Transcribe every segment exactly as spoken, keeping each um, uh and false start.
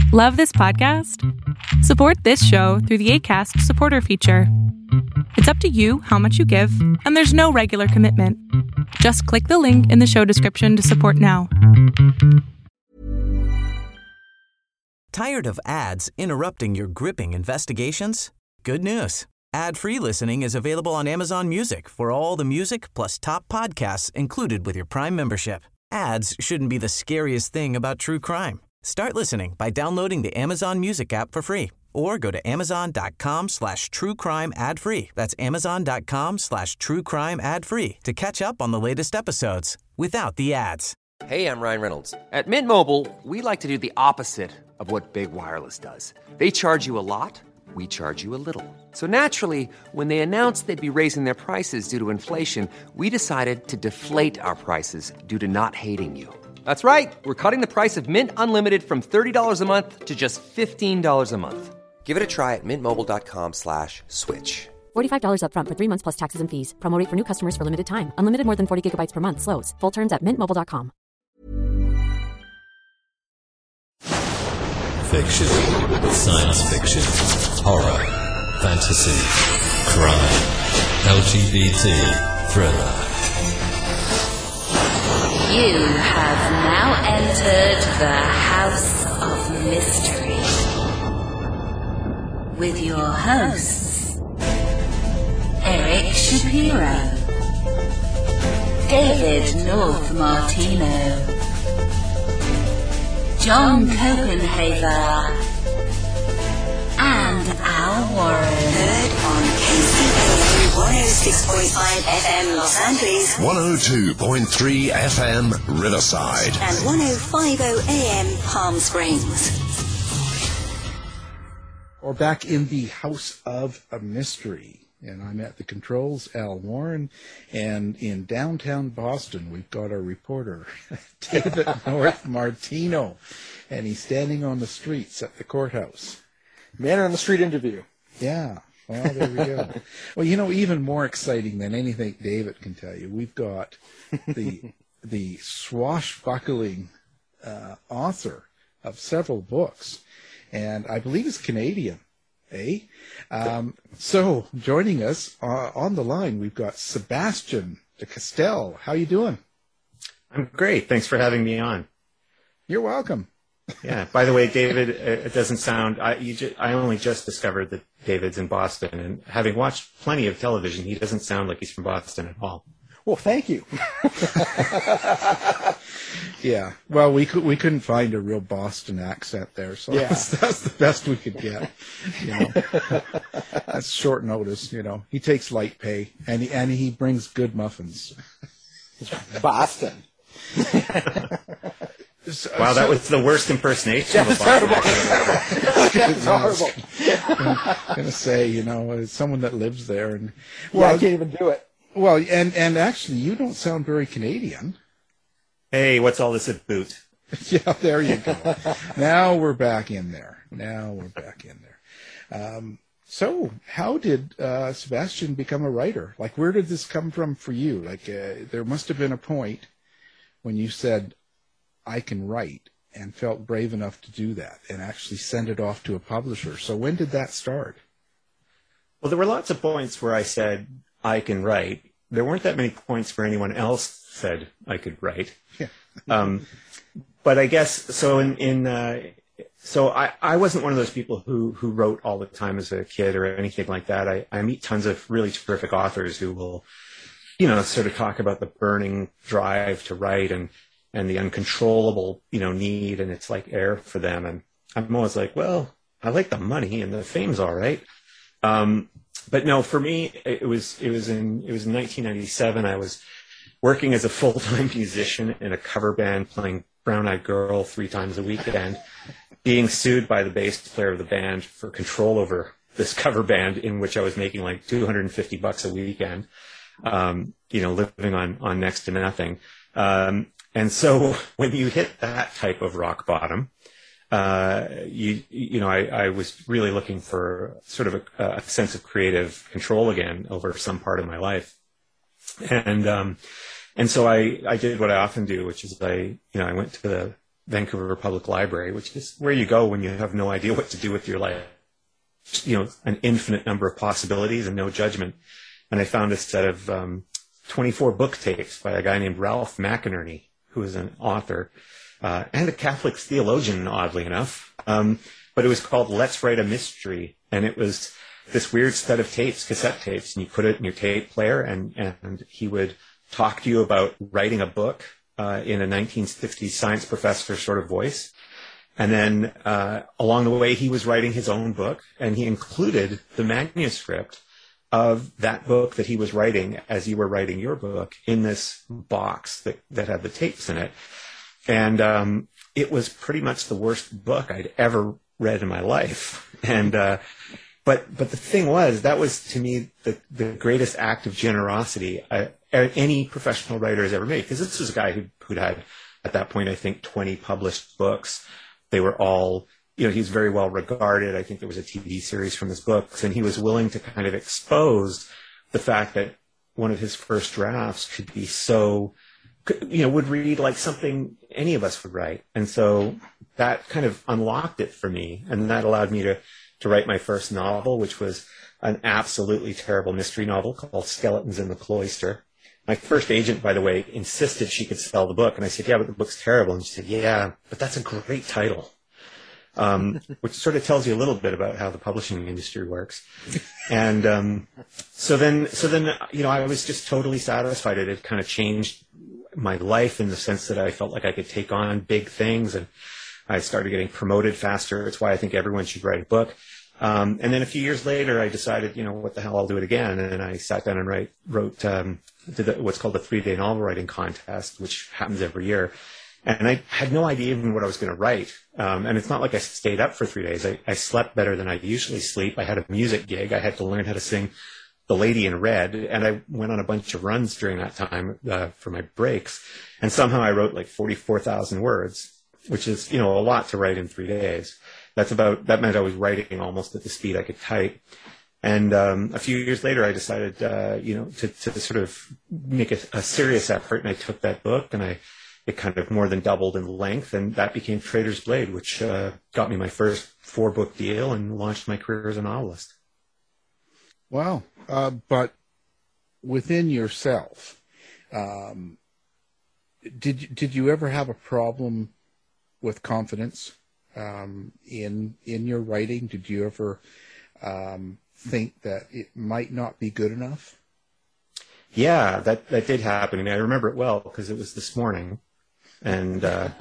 Love this podcast? Support this show through the Acast supporter feature. It's up to you how much you give, and there's no regular commitment. Just click the link in the show description to support now. Tired of ads interrupting your gripping investigations? Good news. Ad-free listening is available on Amazon Music for all the music plus top podcasts included with your Prime membership. Ads shouldn't be the scariest thing about true crime. Start listening by downloading the Amazon Music app for free or go to amazon.com slash true crime ad free. That's amazon.com slash true crime ad free to catch up on the latest episodes without the ads. Hey, I'm Ryan Reynolds. At Mint Mobile, we like to do the opposite of what Big Wireless does. They charge you a lot, we charge you a little. So naturally, when they announced they'd be raising their prices due to inflation, we decided to deflate our prices due to not hating you. That's right. We're cutting the price of Mint Unlimited from thirty dollars a month to just fifteen dollars a month. Give it a try at mintmobile.com slash switch. forty-five dollars up front for three months plus taxes and fees. Promo rate for new customers for limited time. Unlimited more than forty gigabytes per month. Slows full terms at mint mobile dot com. Fiction, science fiction, horror, fantasy, crime, L G B T, thriller. You have now entered the House of Mystery with your hosts, Eric Shapiro, David North Martino, John Copenhaver, and Al Warren. Heard on K C A one oh six point five F M Los Angeles, one oh two point three F M Riverside, and one oh five point oh A M Palm Springs. Or back in the House of a Mystery. And I'm at the controls, Al Warren, and in downtown Boston, we've got our reporter, David North Martino, and he's standing on the streets at the courthouse. Man on the street interview. Yeah, well, there we go. Well, you know, even more exciting than anything David can tell you, we've got the the swashbuckling uh, author of several books, and I believe he's Canadian. Eh? Um, so, joining us uh, on the line, we've got Sebastian de Castell. How you doing? I'm great. Thanks for having me on. You're welcome. Yeah. By the way, David, it doesn't sound. I, you just, I only just discovered that David's in Boston, and having watched plenty of television, he doesn't sound like he's from Boston at all. Well, thank you. Yeah. Well, we could we couldn't find a real Boston accent there, so yeah. that's, that's the best we could get. You know, that's short notice. You know, he takes light pay, and he, and he brings good muffins. Boston. So, wow, that so, was the worst impersonation of a terrible. That's horrible. I'm gonna say, you know, as someone that lives there, and well, yeah, I can't even do it. Well, and and actually, you don't sound very Canadian. Hey, what's all this at boot? Yeah, there you go. Now we're back in there. Now we're back in there. Um, so, how did uh, Sebastian become a writer? Like, where did this come from for you? Like, uh, there must have been a point when you said, I can write, and felt brave enough to do that and actually send it off to a publisher. So when did that start? Well, there were lots of points where I said, I can write. There weren't that many points where anyone else said I could write. Yeah. um, but I guess, so in, in uh, so I, I wasn't one of those people who, who wrote all the time as a kid or anything like that. I, I meet tons of really terrific authors who will, you know, sort of talk about the burning drive to write and, and the uncontrollable, you know, need, and it's like air for them. And I'm always like, well, I like the money and the fame's all right. Um, but no, for me, it was, it was in, it was in nineteen ninety-seven. I was working as a full-time musician in a cover band, playing Brown Eyed Girl three times a weekend, being sued by the bass player of the band for control over this cover band, in which I was making like two hundred fifty bucks a weekend, um, you know, living on, on next to nothing. Um, and so when you hit that type of rock bottom, uh, you, you know, I, I was really looking for sort of a, a sense of creative control again over some part of my life. And, um, and so I, I did what I often do, which is I, you know, I went to the, Vancouver Public Library, which is where you go when you have no idea what to do with your life. You know, an infinite number of possibilities and no judgment. And I found a set of um, twenty-four book tapes by a guy named Ralph McInerney, who is an author uh, and a Catholic theologian, oddly enough. Um, but it was called Let's Write a Mystery. And it was this weird set of tapes, cassette tapes, and you put it in your tape player, and, and he would talk to you about writing a book uh, in a nineteen sixties science professor sort of voice. And then uh, along the way, he was writing his own book, and he included the manuscript of that book that he was writing as you were writing your book in this box that, that had the tapes in it. And um, it was pretty much the worst book I'd ever read in my life. And uh, but but the thing was, that was to me the, the greatest act of generosity I, any professional writer has ever made, because this was a guy who, who'd had, at that point, I think, twenty published books. They were all, you know, he was very well regarded. I think there was a T V series from his books, and he was willing to kind of expose the fact that one of his first drafts could be so, you know, would read like something any of us would write. And so that kind of unlocked it for me, and that allowed me to, to write my first novel, which was an absolutely terrible mystery novel called Skeletons in the Cloister. My first agent, by the way, insisted she could sell the book. And I said, yeah, but the book's terrible. And she said, yeah, but that's a great title. Um, which sort of tells you a little bit about how the publishing industry works. And um, so then, so then, you know, I was just totally satisfied. It had kind of changed my life in the sense that I felt like I could take on big things, and I started getting promoted faster. It's why I think everyone should write a book. Um, and then a few years later, I decided, you know, what the hell, I'll do it again. And I sat down and write, wrote um, did the, what's called the three-day novel writing contest, which happens every year. And I had no idea even what I was going to write. Um, and it's not like I stayed up for three days. I, I slept better than I usually sleep. I had a music gig. I had to learn how to sing The Lady in Red. And I went on a bunch of runs during that time uh, for my breaks. And somehow I wrote like forty-four thousand words, which is, you know, a lot to write in three days. That's about, that meant I was writing almost at the speed I could type. And um, a few years later, I decided, uh, you know, to, to sort of make a, a serious effort. And I took that book, and I, it kind of more than doubled in length, and that became Trader's Blade, which uh, got me my first four-book deal and launched my career as a novelist. Wow. Uh, but within yourself, um, did, you, did you ever have a problem with confidence um, in in your writing? Did you ever um, think that it might not be good enough? Yeah, that, that did happen. I mean, I remember it well because it was this morning. And uh,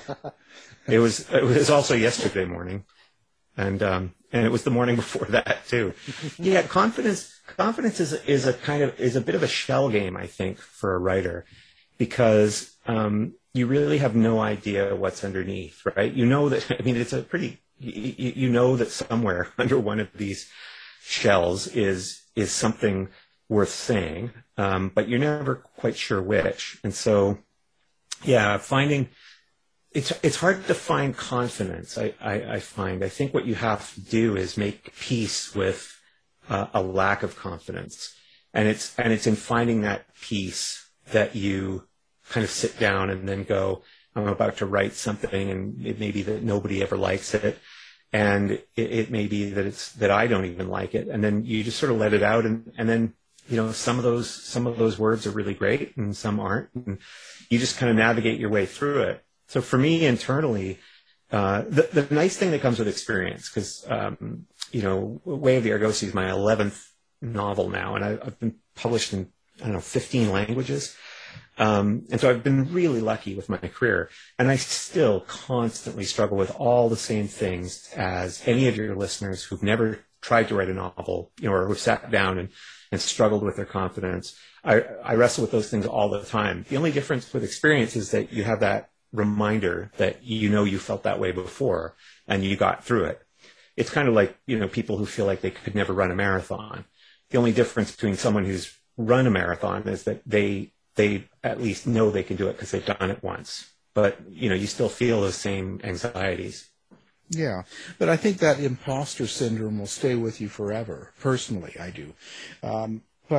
it was it was also yesterday morning, and um, and it was the morning before that too. Yeah, confidence confidence is is a kind of is a bit of a shell game, I think, for a writer, because um, you really have no idea what's underneath, right? You know that, I mean, it's a pretty you, you know that somewhere under one of these shells is is something worth saying, um, but you're never quite sure which, and so. Yeah, finding it's it's hard to find confidence. I, I, I find I think what you have to do is make peace with uh, a lack of confidence, and it's and it's in finding that peace that you kind of sit down and then go, I'm about to write something, and it may be that nobody ever likes it, and it, it may be that it's that I don't even like it, and then you just sort of let it out, and, and then. You know, some of those some of those words are really great, and some aren't. And you just kind of navigate your way through it. So for me, internally, uh, the the nice thing that comes with experience, because um, you know, Way of the Argosy is my eleventh novel now, and I, I've been published in I don't know fifteen languages, um, and so I've been really lucky with my career. And I still constantly struggle with all the same things as any of your listeners who've never tried to write a novel, you know, or who've sat down and and struggled with their confidence. I, I wrestle with those things all the time. The only difference with experience is that you have that reminder that you know you felt that way before and you got through it. It's kind of like, you know, people who feel like they could never run a marathon. The only difference between someone who's run a marathon is that they they at least know they can do it because they've done it once. But, you know, you still feel those same anxieties. Yeah, but I think that imposter syndrome will stay with you forever. Personally, I do. Um, but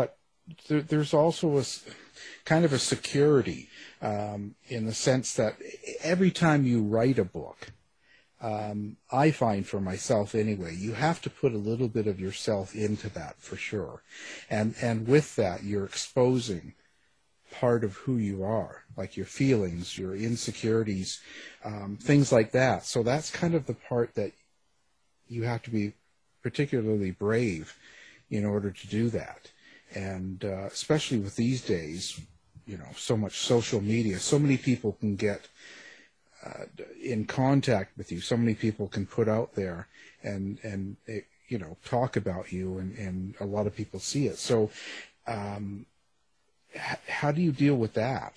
there, there's also a s- kind of a security um, in the sense that every time you write a book, um, I find for myself anyway, you have to put a little bit of yourself into that for sure. And, and with that, you're exposing part of who you are, like your feelings, your insecurities, um, things like that. So that's kind of the part that you have to be particularly brave in order to do that. And uh, especially with these days, you know, so much social media, so many people can get uh, in contact with you, so many people can put out there and, and it, you know, talk about you, and, and a lot of people see it. So um, h- how do you deal with that?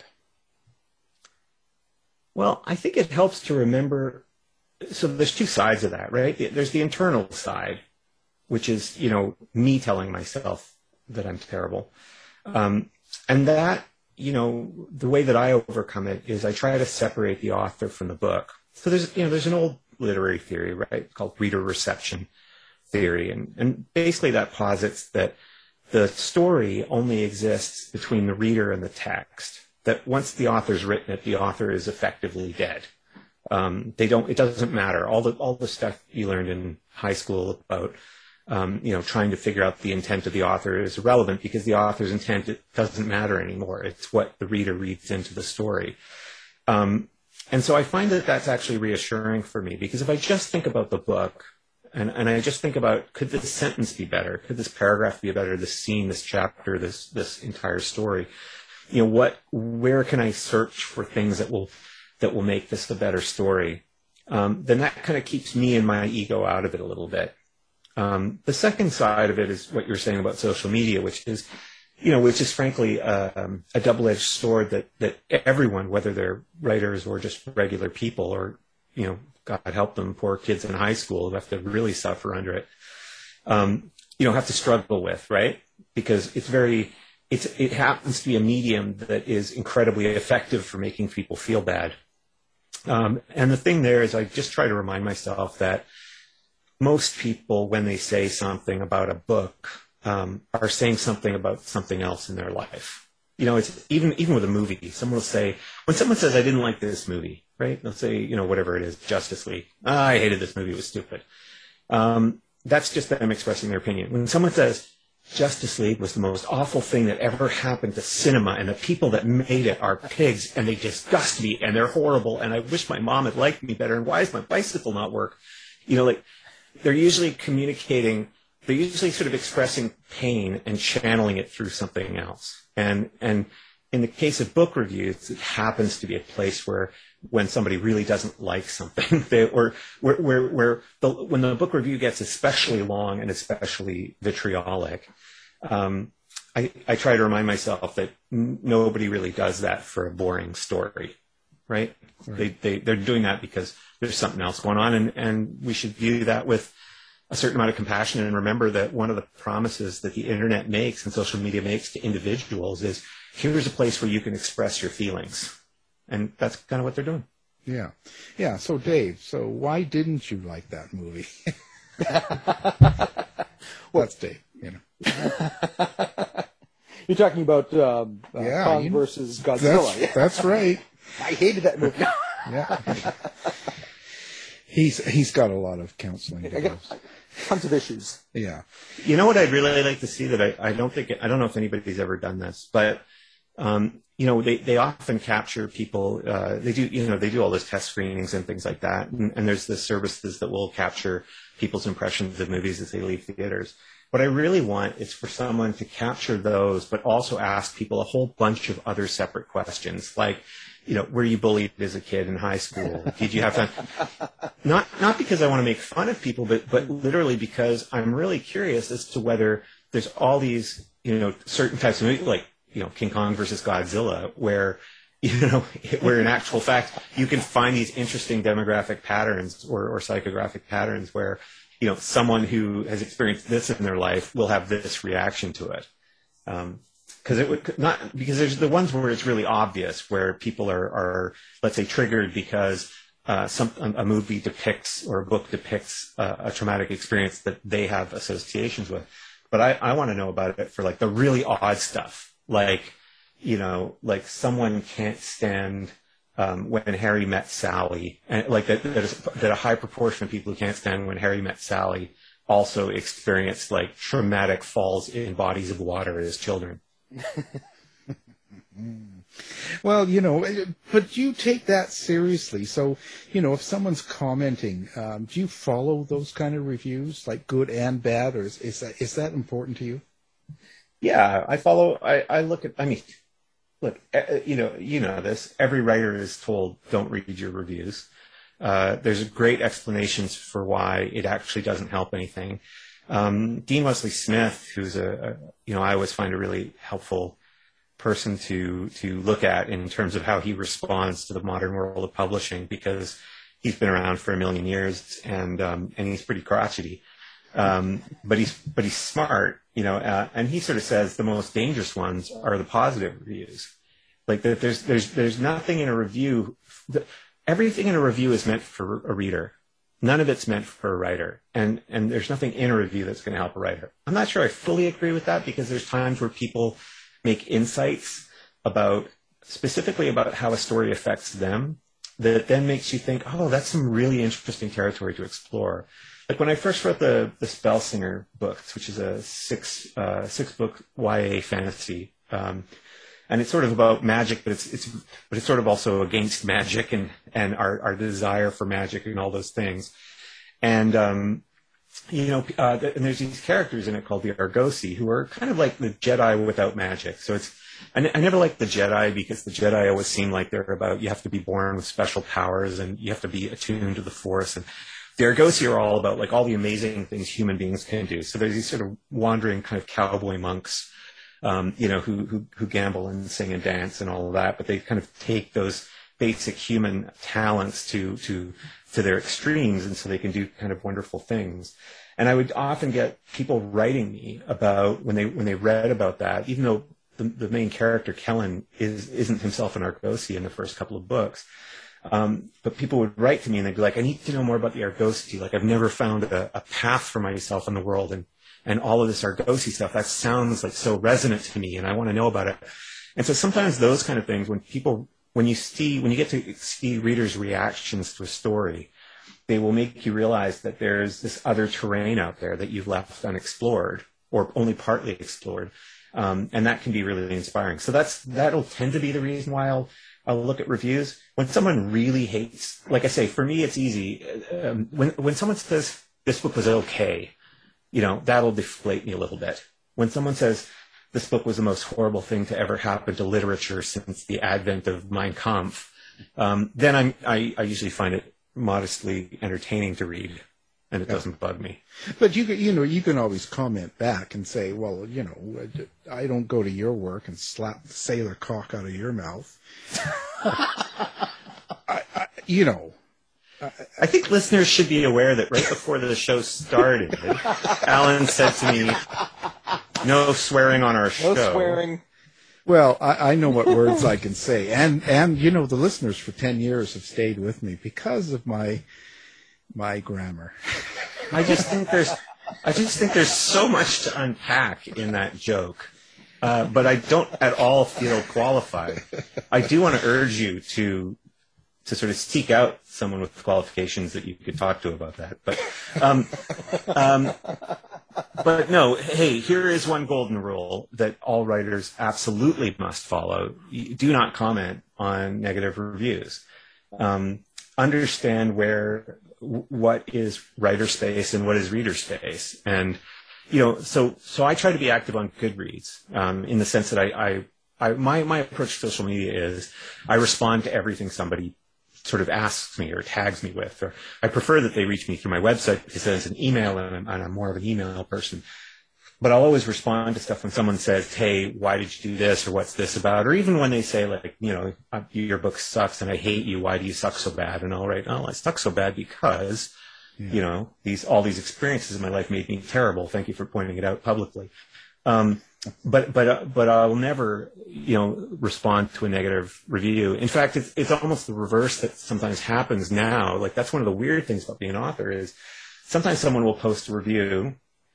Well, I think it helps to remember, so there's two sides of that, right? There's the internal side, which is, you know, me telling myself that I'm terrible. Um, and that, you know, the way that I overcome it is I try to separate the author from the book. So there's, you know, there's an old literary theory, right, called reader reception theory. And, and basically that posits that the story only exists between the reader and the text, that once the author's written it, the author is effectively dead. Um, they don't, it doesn't matter. All the, all the stuff you learned in high school about, um, you know, trying to figure out the intent of the author is irrelevant, because the author's intent, it doesn't matter anymore. It's what the reader reads into the story. Um, and so I find that that's actually reassuring for me, because if I just think about the book and, and I just think about, could this sentence be better? Could this paragraph be better? This scene, this chapter, this, this entire story, you know, what, where can I search for things that will, that will make this a better story? Um, then that kind of keeps me and my ego out of it a little bit. Um, the second side of it is what you're saying about social media, which is, you know, which is frankly um, a double-edged sword that, that everyone, whether they're writers or just regular people, or, you know, God help them, poor kids in high school who have to really suffer under it, um, you know, have to struggle with, right? Because it's very, it's, it happens to be a medium that is incredibly effective for making people feel bad. Um, and the thing there is, I just try to remind myself that most people, when they say something about a book, um, are saying something about something else in their life. You know, it's even even with a movie. Someone will say, when someone says, "I didn't like this movie," right? They'll say, you know, whatever it is, Justice League. Oh, I hated this movie; it was stupid. Um, that's just them expressing their opinion. When someone says, Justice League was the most awful thing that ever happened to cinema, and the people that made it are pigs, and they disgust me, and they're horrible, and I wish my mom had liked me better, and why does my bicycle not work? You know, like, they're usually communicating, they're usually sort of expressing pain and channeling it through something else. And, and in the case of book reviews, it happens to be a place where, when somebody really doesn't like something, they, or where, where, where the, when the book review gets especially long and especially vitriolic, um, I, I try to remind myself that n- nobody really does that for a boring story, right? right. They, they, they're doing that because there's something else going on, and, and we should view that with a certain amount of compassion, and remember that one of the promises that the internet makes and social media makes to individuals is, here's a place where you can express your feelings. And that's kind of what they're doing. Yeah. Yeah. So, Dave, so why didn't you like that movie? What's Dave, you know? You're talking about um, uh, yeah, Kong you, versus Godzilla. That's, that's right. I hated that movie. Yeah. He's he's got a lot of counseling to I got tons of issues. Yeah. You know what I'd really like to see that I, I don't think, I don't know if anybody's ever done this, but um, you know, they, they often capture people, uh, they do, you know, they do all those test screenings and things like that. And, and there's the services that will capture people's impressions of movies as they leave theaters. What I really want is for someone to capture those, but also ask people a whole bunch of other separate questions, like, you know, were you bullied as a kid in high school? Did you have to, not, not because I want to make fun of people, but, but literally because I'm really curious as to whether there's all these, you know, certain types of movies, like, you know, King Kong versus Godzilla, where, you know, where in actual fact, you can find these interesting demographic patterns or, or psychographic patterns where, you know, someone who has experienced this in their life will have this reaction to it. Um, Because it would not, because there's the ones where it's really obvious, where people are, are let's say, triggered because uh, some a movie depicts or a book depicts uh, a traumatic experience that they have associations with. but I, I want to know about it for like the really odd stuff, like, you know, like someone can't stand um, when Harry met Sally, and like that, that, is, that a high proportion of people who can't stand when Harry met Sally also experienced like traumatic falls in bodies of water as children. Well, you know, but you take that seriously. So, you know, if someone's commenting, um, do you follow those kind of reviews, like good and bad, or is, is that is that important to you? Yeah, I follow. I, I look at. I mean, look, uh, you know, you know this. Every writer is told, "Don't read your reviews." Uh, there's great explanations for why it actually doesn't help anything. Um, Dean Wesley Smith, who's a, a, you know, I always find a really helpful person to to look at in terms of how he responds to the modern world of publishing, because he's been around for a million years and um, and he's pretty crotchety, um, but he's but he's smart, you know. Uh, and he sort of says the most dangerous ones are the positive reviews, like that. There's there's there's nothing in a review. Everything in a review is meant for a reader. None of it's meant for a writer, and and there's nothing in a review that's going to help a writer. I'm not sure I fully agree with that, because there's times where people make insights about, specifically about how a story affects them, that then makes you think, oh, that's some really interesting territory to explore. Like when I first wrote the the Spellsinger books, which is a six uh, six book Y A fantasy, um, and it's sort of about magic, but it's it's but it's sort of also against magic and and our our desire for magic and all those things. And um, you know, uh, and there's these characters in it called the Argosy, who are kind of like the Jedi without magic. So it's, I, n- I never liked the Jedi, because the Jedi always seem like they're about, you have to be born with special powers and you have to be attuned to the Force. And the Argosy are all about like all the amazing things human beings can do. So there's these sort of wandering kind of cowboy monks, um, you know, who, who, who gamble and sing and dance and all of that, but they kind of take those basic human talents to, to, to their extremes, and so they can do kind of wonderful things. And I would often get people writing me about when they when they read about that, even though the, the main character Kellen is isn't himself an Argosy in the first couple of books, um, but people would write to me and they'd be like, "I need to know more about the Argosy. Like I've never found a, a path for myself in the world, and and all of this Argosy stuff that sounds like so resonant to me, and I want to know about it." And so sometimes those kind of things, when people when you see when you get to see readers' reactions to a story, they will make you realize that there's this other terrain out there that you've left unexplored or only partly explored. Um, and that can be really inspiring. So that's, that'll tend to be the reason why I'll, I'll look at reviews. When someone really hates, like I say, for me, it's easy. Um, when, when someone says this book was okay, you know, that'll deflate me a little bit. When someone says this book was the most horrible thing to ever happen to literature since the advent of Mein Kampf, um, then I'm, I, I usually find it modestly entertaining to read, and it doesn't bug me. But you can, you know, you can always comment back and say, well, you know, I don't go to your work and slap the sailor cock out of your mouth. I, I, you know. I, I think listeners should be aware that right before the show started, Alan said to me, no swearing on our show. No swearing. Well, I, I know what words I can say, and and you know the listeners for ten years have stayed with me because of my my grammar. I just think there's I just think there's so much to unpack in that joke, uh, but I don't at all feel qualified. I do want to urge you to to sort of seek out someone with qualifications that you could talk to about that. But um, um, but no, hey, here is one golden rule that all writers absolutely must follow. You do not comment on negative reviews. Um, understand where what is writer space and what is reader space. And, you know, so so I try to be active on Goodreads um, in the sense that I, I, I my, my approach to social media is I respond to everything somebody sort of asks me or tags me with, or I prefer that they reach me through my website because it's an email and I'm, and I'm more of an email person. But I'll always respond to stuff when someone says, hey, why did you do this, or what's this about? Or even when they say, like, you know, your book sucks and I hate you, why do you suck so bad? And I'll write, oh, I suck so bad because, yeah. you know, these all these experiences in my life made me terrible. Thank you for pointing it out publicly. Um, but but uh, but I'll never, you know, respond to a negative review. In fact, it's it's almost the reverse that sometimes happens now. Like, that's one of the weird things about being an author is sometimes someone will post a review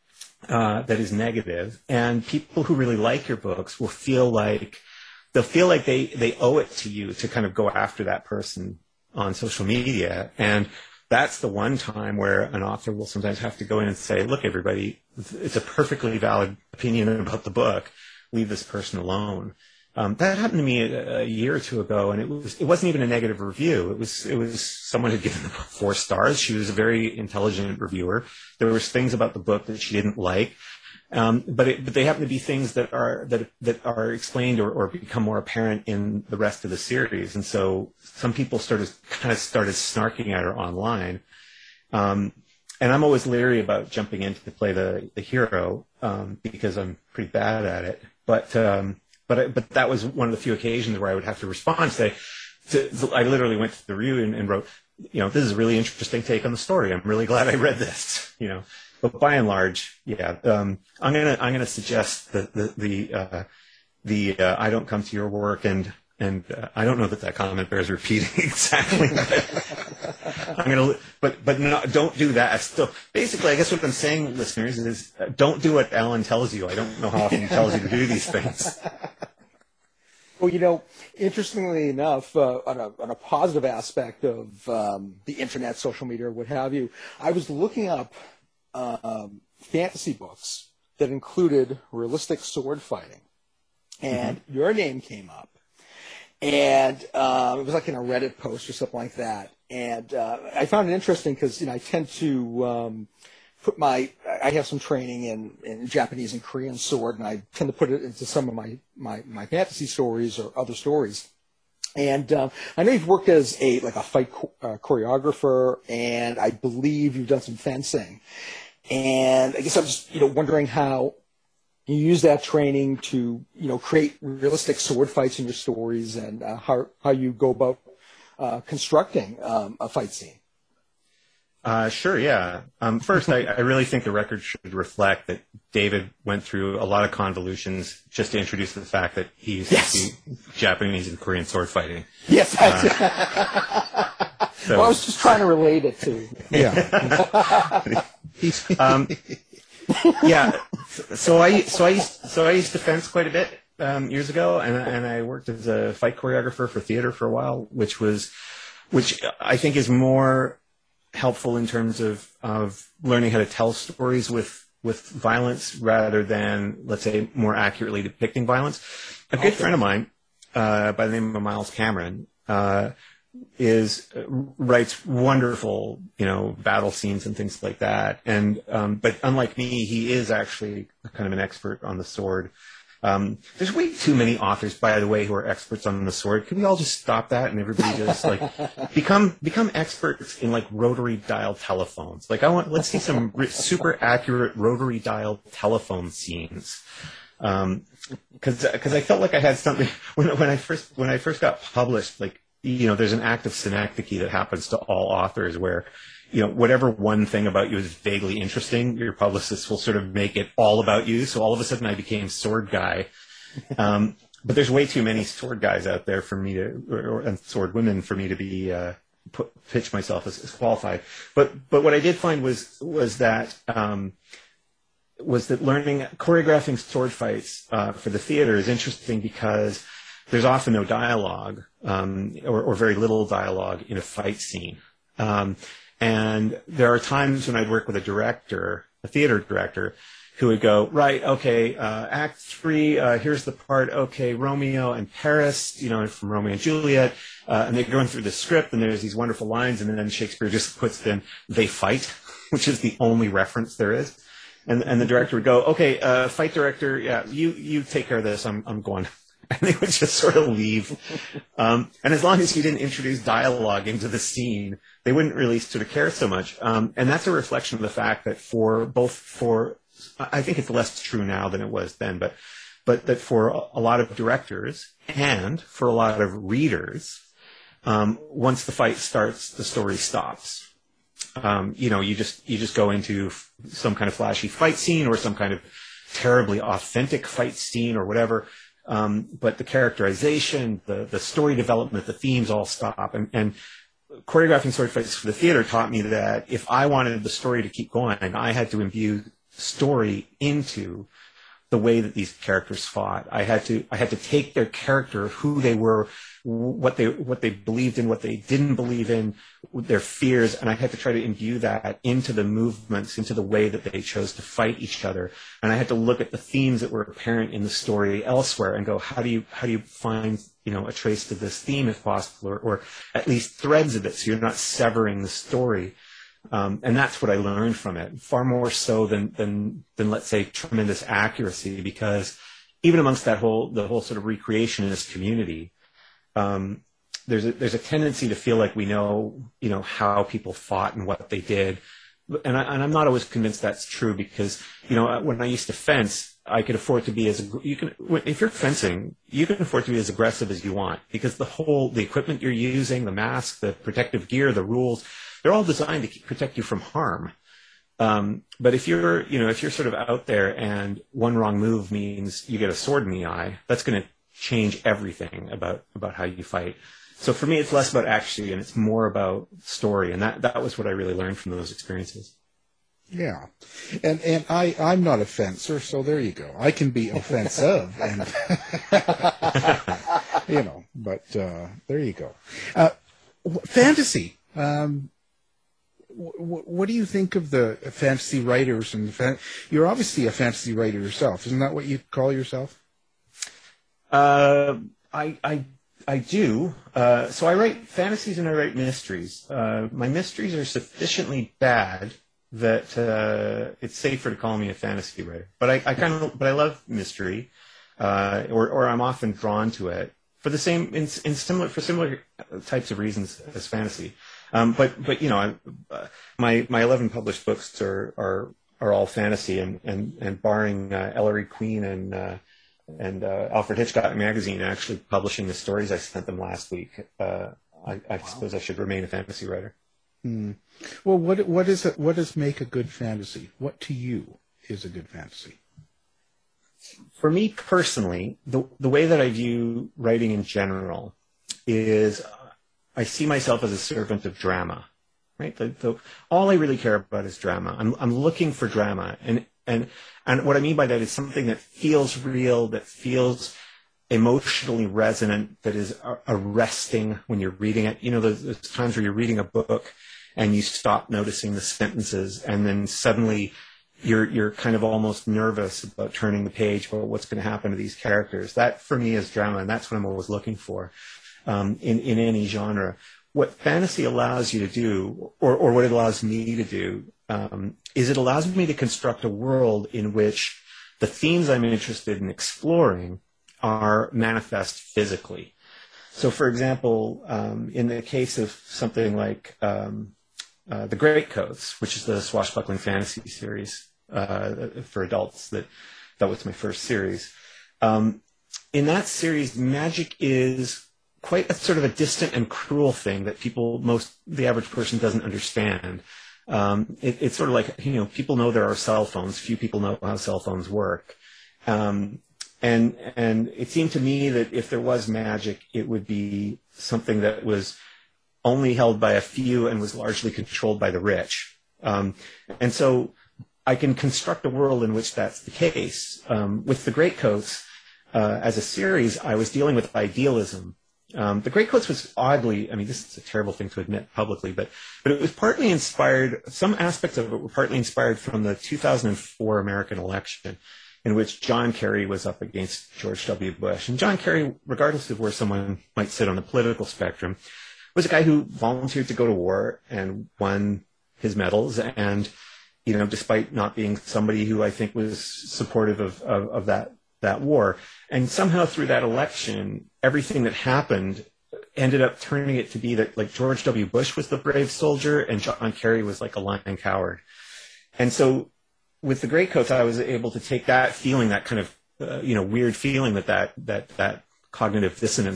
uh, that is negative, and people who really like your books will feel like they'll feel like they, they owe it to you to kind of go after that person on social media. And that's the one time where an author will sometimes have to go in and say, look, everybody, it's a perfectly valid opinion about the book. Leave this person alone. Um, that happened to me a, a year or two ago, and it was it wasn't even a negative review. It was it was someone had given the book four stars. She was a very intelligent reviewer. There was things about the book that she didn't like. Um, but, it, but they happen to be things that are that that are explained or, or become more apparent in the rest of the series. And so some people started kind of started snarking at her online. Um, and I'm always leery about jumping in to play the the hero um, because I'm pretty bad at it. But um, but I, but that was one of the few occasions where I would have to respond. Say, to, to, I literally went to the review and, and wrote, you know, this is a really interesting take on the story. I'm really glad I read this. You know. But by and large, yeah, um, I'm gonna I'm gonna suggest that the the uh, the uh, I don't come to your work, and and uh, I don't know that that comment bears repeating exactly. I'm gonna, but but no, don't do that. Still, basically, I guess what I'm saying, listeners, is uh, don't do what Alan tells you. I don't know how often he tells you to do these things. Well, you know, interestingly enough, uh, on, a, on a positive aspect of um, the internet, social media, what have you, I was looking up Um, fantasy books that included realistic sword fighting, and mm-hmm. your name came up, and um, it was like in a Reddit post or something like that. And uh, I found it interesting because you know I tend to um, put my I have some training in, in Japanese and Korean sword, and I tend to put it into some of my my, my fantasy stories or other stories. And uh, I know you've worked as a like a fight cho- uh, choreographer, and I believe you've done some fencing. And I guess I'm just you know wondering how you use that training to you know create realistic sword fights in your stories, and uh, how how you go about uh, constructing um, a fight scene. Uh, sure, yeah. Um, first, I, I really think the record should reflect that David went through a lot of convolutions just to introduce the fact that he used yes. to see Japanese and Korean sword fighting. Yes, I uh, so. Well, I was just trying to relate it to. Yeah. um, yeah. So I so I used, so I used to fence quite a bit um, years ago, and and I worked as a fight choreographer for theater for a while, which was which I think is more helpful in terms of, of learning how to tell stories with, with violence rather than, let's say, more accurately depicting violence. A good friend of mine, uh, by the name of Miles Cameron, uh, is, uh, writes wonderful, you know, battle scenes and things like that. And, um, but unlike me, he is actually kind of an expert on the sword. Um, there's way too many authors, by the way, who are experts on the sword. Can we all just stop that and everybody just like become become experts in like rotary dial telephones? Like I want, let's see some r- super accurate rotary dial telephone scenes. Um, because because I felt like I had something when when I first when I first got published. Like you know, there's an act of synecdoche that happens to all authors where. You know, whatever one thing about you is vaguely interesting, your publicist will sort of make it all about you. So all of a sudden I became sword guy. Um, but there's way too many sword guys out there for me to, or, or and sword women for me to be, uh, put, pitch myself as, as qualified. But, but what I did find was, was that, um, was that learning, choreographing sword fights, uh, for the theater is interesting because there's often no dialogue, um, or, or very little dialogue in a fight scene. Um, And there are times when I'd work with a director, a theater director, who would go, right, okay, uh, act three, uh, here's the part, okay, Romeo and Paris, you know, from Romeo and Juliet, uh, and they're going through the script, and there's these wonderful lines, and then Shakespeare just puts in, they fight, which is the only reference there is. And and the director would go, okay, uh, fight director, yeah, you, you take care of this, I'm I'm going. And they would just sort of leave. Um, and as long as you didn't introduce dialogue into the scene, they wouldn't really sort of care so much. Um, and that's a reflection of the fact that for both for, I think it's less true now than it was then, but, but that for a lot of directors and for a lot of readers, um, once the fight starts, the story stops. Um, you know, you just, you just go into some kind of flashy fight scene or some kind of terribly authentic fight scene or whatever. Um, but the characterization, the, the story development, the themes all stop. And, and choreographing sword fights for the theater taught me that if I wanted the story to keep going, I had to imbue story into the way that these characters fought. I had to I had to take their character, who they were, what they what they believed in, what they didn't believe in, their fears, and I had to try to imbue that into the movements, into the way that they chose to fight each other. And I had to look at the themes that were apparent in the story elsewhere and go, how do you how do you find, you know, a trace to this theme if possible, or, or at least threads of it, so you're not severing the story. Um, and that's what I learned from it, far more so than, than, than, let's say, tremendous accuracy, because even amongst that whole, the whole sort of recreationist community, um, there's a, there's a tendency to feel like we know, you know, how people fought and what they did. And, I, and I'm not always convinced that's true, because, you know, when I used to fence, I could afford to be as, you can, if you're fencing, you can afford to be as aggressive as you want, because the whole, the equipment you're using, the mask, the protective gear, the rules, they're all designed to keep, protect you from harm. Um, but if you're, you know, if you're sort of out there and one wrong move means you get a sword in the eye, that's going to change everything about, about how you fight. So for me, it's less about action and it's more about story. And that, that was what I really learned from those experiences. Yeah. And, and I, I'm not a fencer, so there you go. I can be offensive and, you know, but, uh, there you go. Uh, fantasy. Um, w- what do you think of the fantasy writers? And fan- you're obviously a fantasy writer yourself. Isn't that what you call yourself? Uh, I, I, I do. Uh, so I write fantasies and I write mysteries. Uh, my mysteries are sufficiently bad that uh, it's safer to call me a fantasy writer. But I, I kind of, but I love mystery, uh, or, or I'm often drawn to it for the same, in, in similar, for similar types of reasons as fantasy. Um, but, but, you know, I, uh, my, my eleven published books are, are, are all fantasy, and, and, and barring, uh, Ellery Queen and, uh, and, uh, Alfred Hitchcock Magazine actually publishing the stories I sent them last week, uh, I, I wow. suppose I should remain a fantasy writer. Hmm. Well, what, what is it, what does make a good fantasy? What to you is a good fantasy? For me personally, the, the way that I view writing in general is, I see myself as a servant of drama, right? The, the, all I really care about is drama. I'm, I'm looking for drama. And, and, and what I mean by that is something that feels real, that feels emotionally resonant, that is arresting when you're reading it. You know, there's, there's times where you're reading a book and you stop noticing the sentences, and then suddenly you're, you're kind of almost nervous about turning the page, about what's going to happen to these characters. That for me is drama, and that's what I'm always looking for. Um, in, in any genre. What fantasy allows you to do, or, or what it allows me to do, um, is it allows me to construct a world in which the themes I'm interested in exploring are manifest physically. So, for example, um, in the case of something like um, uh, The Greatcoats, which is the swashbuckling fantasy series uh, for adults, that that was my first series. Um, in that series, magic is quite a sort of a distant and cruel thing that people, most, the average person doesn't understand. Um, it, it's sort of like, you know, people know there are cell phones. Few people know how cell phones work. Um, and, and it seemed to me that if there was magic, it would be something that was only held by a few and was largely controlled by the rich. Um, and so I can construct a world in which that's the case. Um, with The Greatcoats, uh, as a series, I was dealing with idealism. Um, The Greatcoats was oddly, I mean, this is a terrible thing to admit publicly, but, but it was partly inspired, some aspects of it were partly inspired from the two thousand four American election, in which John Kerry was up against George W. Bush. And John Kerry, regardless of where someone might sit on the political spectrum, was a guy who volunteered to go to war and won his medals. And, you know, despite not being somebody who I think was supportive of, of, of that, that war. And somehow through that election, everything that happened ended up turning it to be that, like, George W. Bush was the brave soldier and John Kerry was like a lying coward. And so with The Greatcoats, I was able to take that feeling, that kind of, uh, you know, weird feeling that that, that, that cognitive dissonance.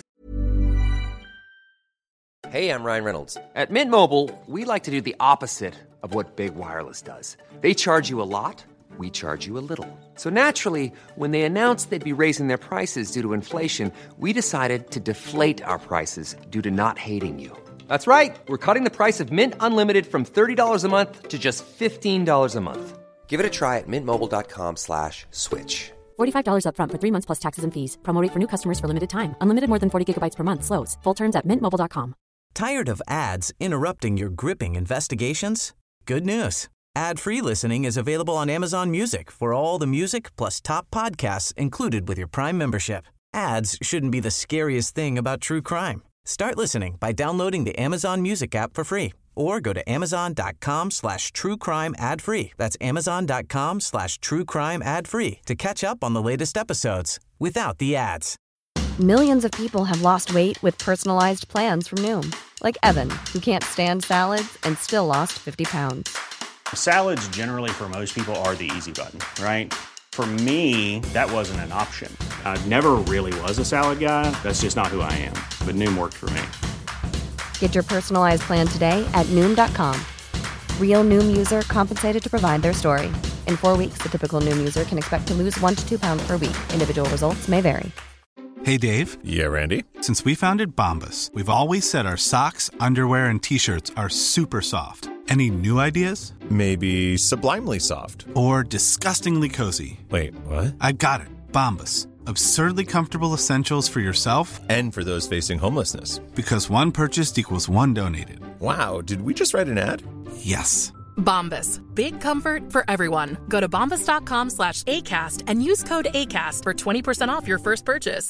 Hey, I'm Ryan Reynolds. At Mint Mobile, we like to do the opposite of what Big Wireless does. They charge you a lot. We charge you a little. So naturally, when they announced they'd be raising their prices due to inflation, we decided to deflate our prices due to not hating you. That's right. We're cutting the price of Mint Unlimited from thirty dollars a month to just fifteen dollars a month. Give it a try at mintmobile.com slash switch. forty-five dollars up front for three months plus taxes and fees. Promo rate for new customers for limited time. Unlimited more than forty gigabytes per month. Slows full terms at mint mobile dot com. Tired of ads interrupting your gripping investigations? Good news. Ad-free listening is available on Amazon Music for all the music plus top podcasts included with your Prime membership. Ads shouldn't be the scariest thing about true crime. Start listening by downloading the Amazon Music app for free or go to amazon.com slash true crime ad free. That's amazon.com slash true crime ad free to catch up on the latest episodes without the ads. Millions of people have lost weight with personalized plans from Noom. Like Evan, who can't stand salads and still lost fifty pounds. Salads generally for most people are the easy button, right? For me, that wasn't an option. I never really was a salad guy. That's just not who I am. But Noom worked for me. Get your personalized plan today at Noom dot com. Real Noom user compensated to provide their story. In four weeks, the typical Noom user can expect to lose one to two pounds per week. Individual results may vary. Hey, Dave. Yeah, Randy. Since we founded Bombas, we've always said our socks, underwear, and T-shirts are super soft. Any new ideas? Maybe sublimely soft. Or disgustingly cozy. Wait, what? I got it. Bombas. Absurdly comfortable essentials for yourself and for those facing homelessness. Because one purchased equals one donated. Wow, did we just write an ad? Yes. Bombas. Big comfort for everyone. Go to bombas.com slash ACAST and use code ACAST for twenty percent off your first purchase.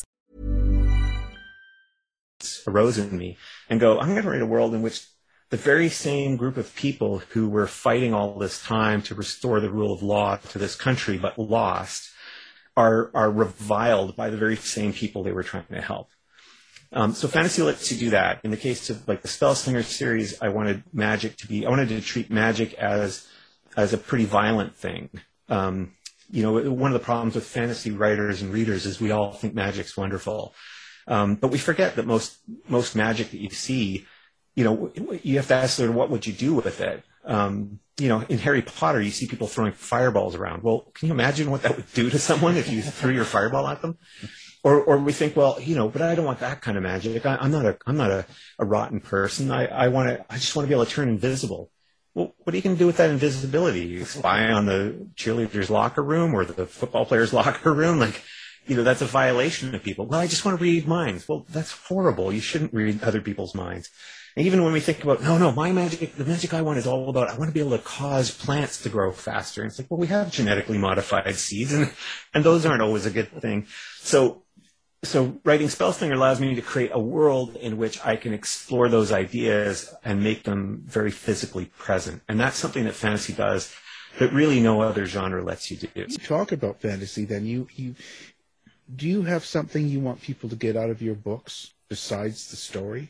Arose in me and go, I'm going to write a world in which the very same group of people who were fighting all this time to restore the rule of law to this country but lost are are reviled by the very same people they were trying to help. Um, so fantasy lets you do that. In the case of like the Spellslinger series, I wanted magic to be, I wanted to treat magic as as a pretty violent thing. Um, you know, one of the problems with fantasy writers and readers is we all think magic's wonderful. Um, but we forget that most most magic that you see, you know, you have to ask them, what would you do with it? Um, you know, in Harry Potter, you see people throwing fireballs around. Well, can you imagine what that would do to someone if you threw your fireball at them? Or, or we think, well, you know, but I don't want that kind of magic. I, I'm not a, I'm not a, a rotten person. I, I want to, I just want to be able to turn invisible. Well, what are you going to do with that invisibility? You spy on the cheerleader's locker room or the football player's locker room? Like, you know, that's a violation of people. Well, I just want to read minds. Well, that's horrible. You shouldn't read other people's minds. And even when we think about, no, no, my magic, the magic I want is all about, I want to be able to cause plants to grow faster. And it's like, well, we have genetically modified seeds, and, and those aren't always a good thing. So, so writing Spellslinger allows me to create a world in which I can explore those ideas and make them very physically present. And that's something that fantasy does that really no other genre lets you do. You talk about fantasy, then you, you, do you have something you want people to get out of your books besides the story?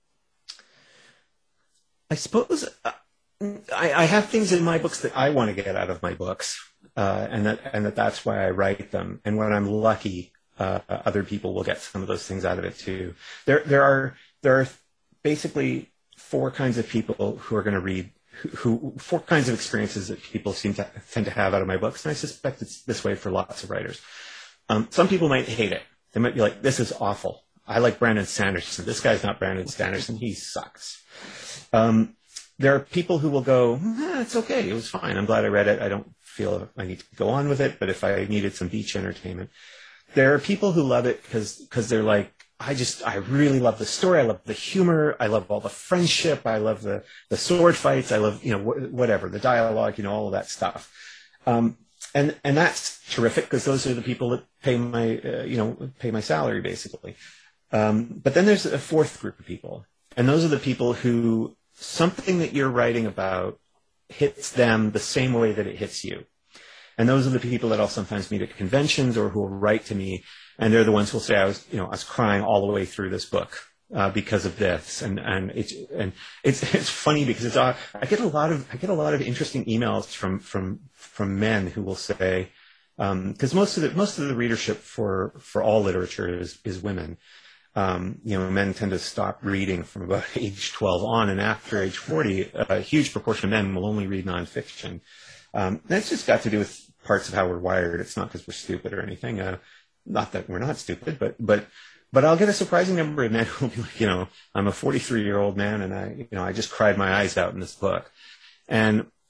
I suppose uh, I, I have things in my books that I want to get out of my books, uh, and that and that that's why I write them. And when I'm lucky, uh, other people will get some of those things out of it too. There there are there are basically four kinds of people who are going to read, who, who four kinds of experiences that people seem to tend to have out of my books, and I suspect it's this way for lots of writers. Um, some people might hate it. They might be like, "This is awful. I like Brandon Sanderson. This guy's not Brandon Sanderson. He sucks." Um, there are people who will go, eh, it's okay, it was fine, I'm glad I read it, I don't feel I need to go on with it, but if I needed some beach entertainment. There are people who love it because because they're like, I just, I really love the story, I love the humor, I love all the friendship, I love the, the sword fights, I love, you know, wh- whatever, the dialogue, you know, all of that stuff. Um, and, and that's terrific because those are the people that pay my, uh, you know, pay my salary basically. Um, but then there's a fourth group of people. And those are the people who something that you're writing about hits them the same way that it hits you. And those are the people that I'll sometimes meet at conventions or who will write to me. And they're the ones who will say, I was, you know, I was crying all the way through this book, uh, because of this. And, and it's, and it's, it's funny because it's, uh, I get a lot of, I get a lot of interesting emails from, from, from men who will say, um, cause most of the, most of the readership for, for all literature is, is women. Um, you know, men tend to stop reading from about age twelve on, and after age forty, a huge proportion of men will only read nonfiction. Um, that's just got to do with parts of how we're wired. It's not because we're stupid or anything. Uh, not that we're not stupid, but but but I'll get a surprising number of men who will be like, you know, I'm a forty-three-year-old man, and I, you know, I just cried my eyes out in this book, and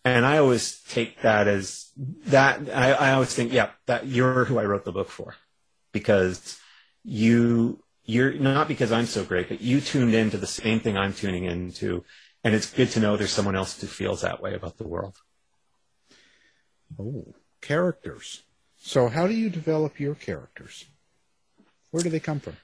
And I always take that as that. I, I always think, yeah, that you're who I wrote the book for, because you you're not because I'm so great, but you tuned into the same thing I'm tuning into, and it's good to know there's someone else who feels that way about the world. Oh, characters. So how do you develop your characters? Where do they come from?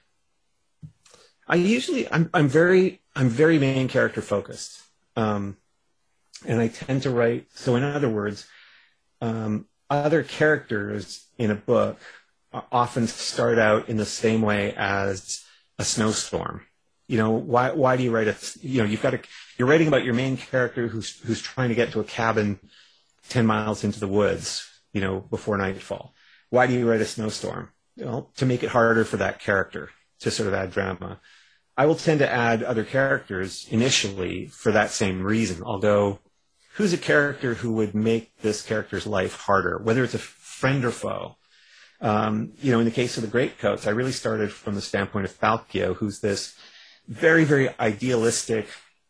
I usually, I'm, I'm very, I'm very main character focused. Um, and I tend to write, so in other words, um, other characters in a book often start out in the same way as a snowstorm. You know, why, why do you write a, you know, you've got to, you're writing about your main character who's, who's trying to get to a cabin ten miles into the woods, you know, before nightfall. Why do you write a snowstorm? Well, to make it harder for that character, to sort of add drama. I will tend to add other characters initially for that same reason. I'll go, who's a character who would make this character's life harder, whether it's a friend or foe? Um, you know, in the case of the Greatcoats, I really started from the standpoint of Falkio, who's this very, very idealistic.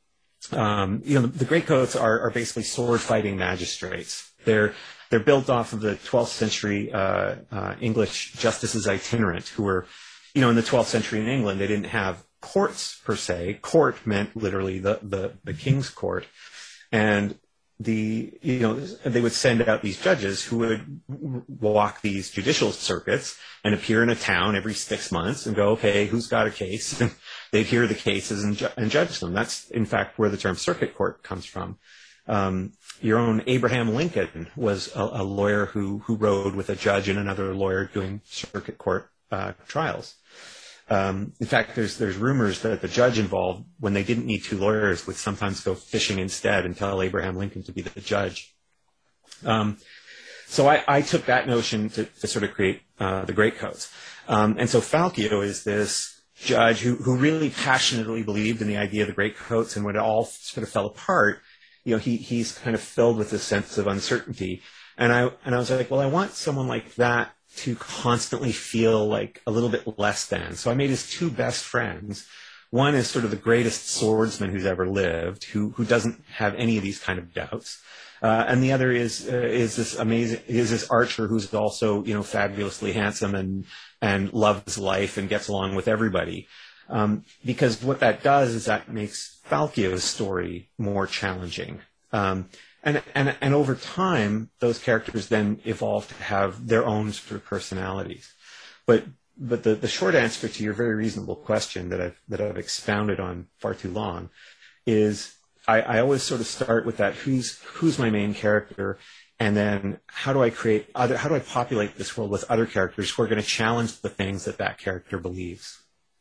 Um, you know, the, the Greatcoats are, are basically sword-fighting magistrates. They're they're built off of the twelfth century uh, uh, English justices itinerant, who were, you know, in the twelfth century in England, they didn't have courts per se. Court meant literally the, the, the king's court. And the, you know, they would send out these judges who would walk these judicial circuits and appear in a town every six months and go, okay, who's got a case? And they'd hear the cases and, ju- and judge them. That's, in fact, where the term circuit court comes from. Um, your own Abraham Lincoln was a, a lawyer who, who rode with a judge and another lawyer doing circuit court uh, trials. Um, in fact, there's there's rumors that the judge involved, when they didn't need two lawyers, would sometimes go fishing instead and tell Abraham Lincoln to be the judge. Um, so I, I took that notion to, to sort of create uh, the Greatcoats. Um, and so Falkio is this judge who, who really passionately believed in the idea of the Greatcoats, and when it all sort of fell apart, you know, he he's kind of filled with this sense of uncertainty. And I and I was like, well, I want someone like that to constantly feel like a little bit less than. So I made his two best friends. One is sort of the greatest swordsman who's ever lived, who who doesn't have any of these kind of doubts, uh, and the other is uh, is this amazing is this archer who's also, you know, fabulously handsome and and loves life and gets along with everybody. Um, because what that does is that makes Falkio's story more challenging. Um, And, and and over time, those characters then evolve to have their own sort of personalities. But but the, the short answer to your very reasonable question that I've that I've expounded on far too long is I, I always sort of start with that who's who's my main character, and then how do I create other how do I populate this world with other characters who are going to challenge the things that that character believes.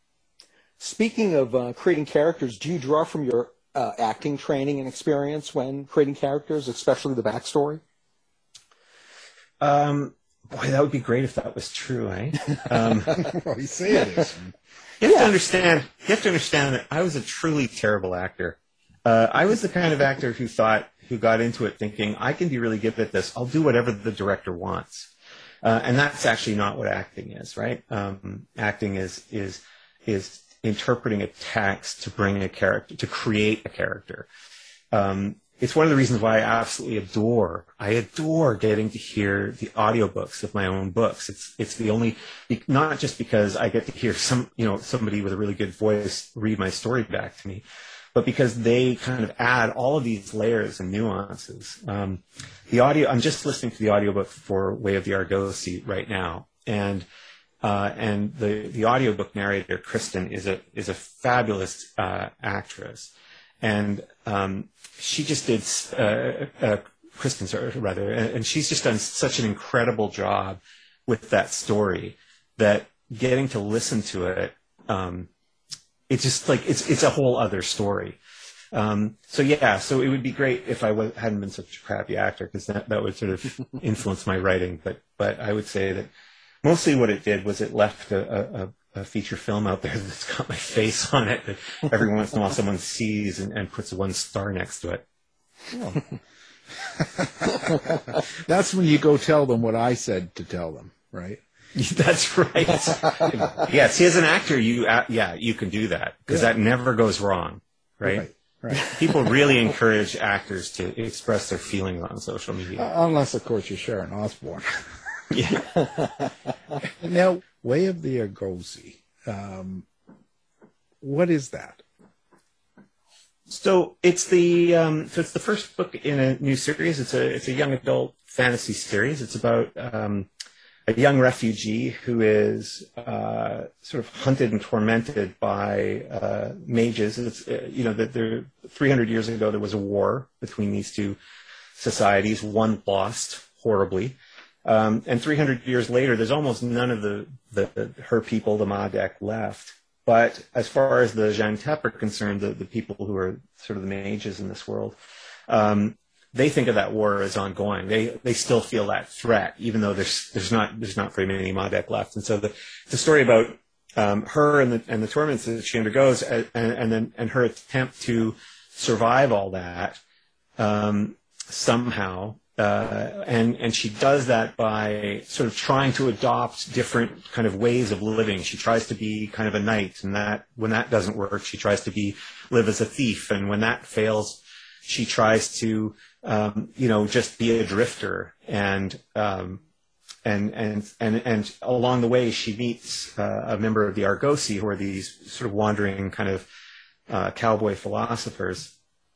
Speaking of uh, creating characters, do you draw from your Uh, acting training and experience when creating characters, especially the backstory? Um, boy, that would be great if that was true, eh? Um, well, you say it is. You have yeah. to understand. You have to understand that I was a truly terrible actor. Uh, I was the kind of actor who thought, who got into it thinking, I can be really good at this. I'll do whatever the director wants, uh, and that's actually not what acting is, right? Um, acting is is is interpreting a text to bring a character, to create a character. Um, it's one of the reasons why I absolutely adore, I adore getting to hear the audiobooks of my own books. It's, it's the only, not just because I get to hear some, you know, somebody with a really good voice read my story back to me, but because they kind of add all of these layers and nuances. Um, the audio, I'm just listening to the audiobook for Way of the Argosy right now. And Uh, and the, the audiobook narrator, Kristen, is a is a fabulous uh, actress. And um, she just did, uh, uh, Kristen, rather, and she's just done such an incredible job with that story that getting to listen to it, um, it's just like, it's it's a whole other story. Um, so yeah, so it would be great if I w- hadn't been such a crappy actor, because that, that would sort of influence my writing. But but I would say that mostly what it did was it left a, a, a feature film out there that's got my face on it that every once in a while someone sees and, and puts one star next to it. Oh. That's when you go tell them what I said to tell them, right? That's right. Yes, as an actor, you uh, yeah, you can do that, because yeah. that never goes wrong, right? Right, Right. People really encourage actors to express their feelings on social media. Uh, unless, of course, you're Sharon Osbourne. Yeah. Now, Way of the Argosy. Um, what is that? So it's the um, so it's the first book in a new series. It's a it's a young adult fantasy series. It's about um, a young refugee who is uh, sort of hunted and tormented by uh, mages. It's uh, you know that there three hundred years ago there was a war between these two societies. One lost horribly, um, and three hundred years later, there's almost none of the, the, the her people, the Madek, left. But as far as the Jantep are concerned, the, the people who are sort of the mages in this world, um, they think of that war as ongoing. They they still feel that threat, even though there's there's not there's not very many Madek left. And so the the story about um, her and the and the torments that she undergoes, and, and then and her attempt to survive all that um, somehow. Uh, and, and she does that by sort of trying to adopt different kind of ways of living. She tries to be kind of a knight, and that when that doesn't work, she tries to be live as a thief. And when that fails, she tries to, um, you know, just be a drifter. And, um, and, and, and, and along the way, she meets uh, a member of the Argosy, who are these sort of wandering kind of uh, cowboy philosophers.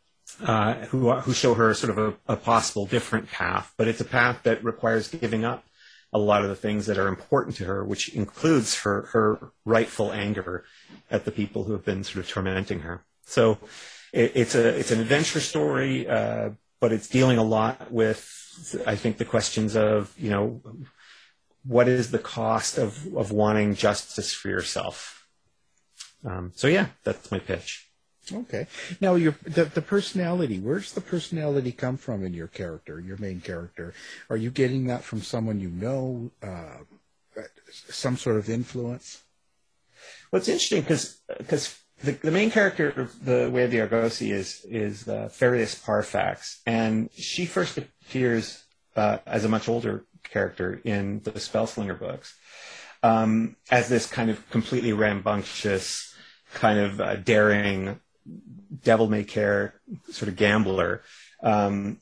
Uh, who who show her sort of a, a possible different path, but it's a path that requires giving up a lot of the things that are important to her, which includes her, her rightful anger at the people who have been sort of tormenting her. So it, it's a it's an adventure story, uh, but it's dealing a lot with, I think, the questions of, you know, what is the cost of, of wanting justice for yourself? Um, so yeah, that's my pitch. Okay. Now, your the, the personality, where's the personality come from in your character, your main character? Are you getting that from someone you know, uh, some sort of influence? Well, it's interesting because because the, the main character of the Way of the Argosy is, is uh, Farius Parfax, and she first appears uh, as a much older character in the Spellslinger books, um, as this kind of completely rambunctious, kind of uh, daring, devil-may-care sort of gambler, um,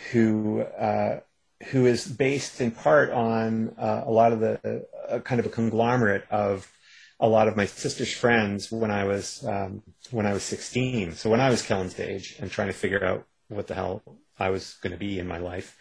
who uh, who is based in part on uh, a lot of the uh, kind of a conglomerate of a lot of my sister's friends when I was um, when I was sixteen. So when I was Kellen's age and trying to figure out what the hell I was going to be in my life,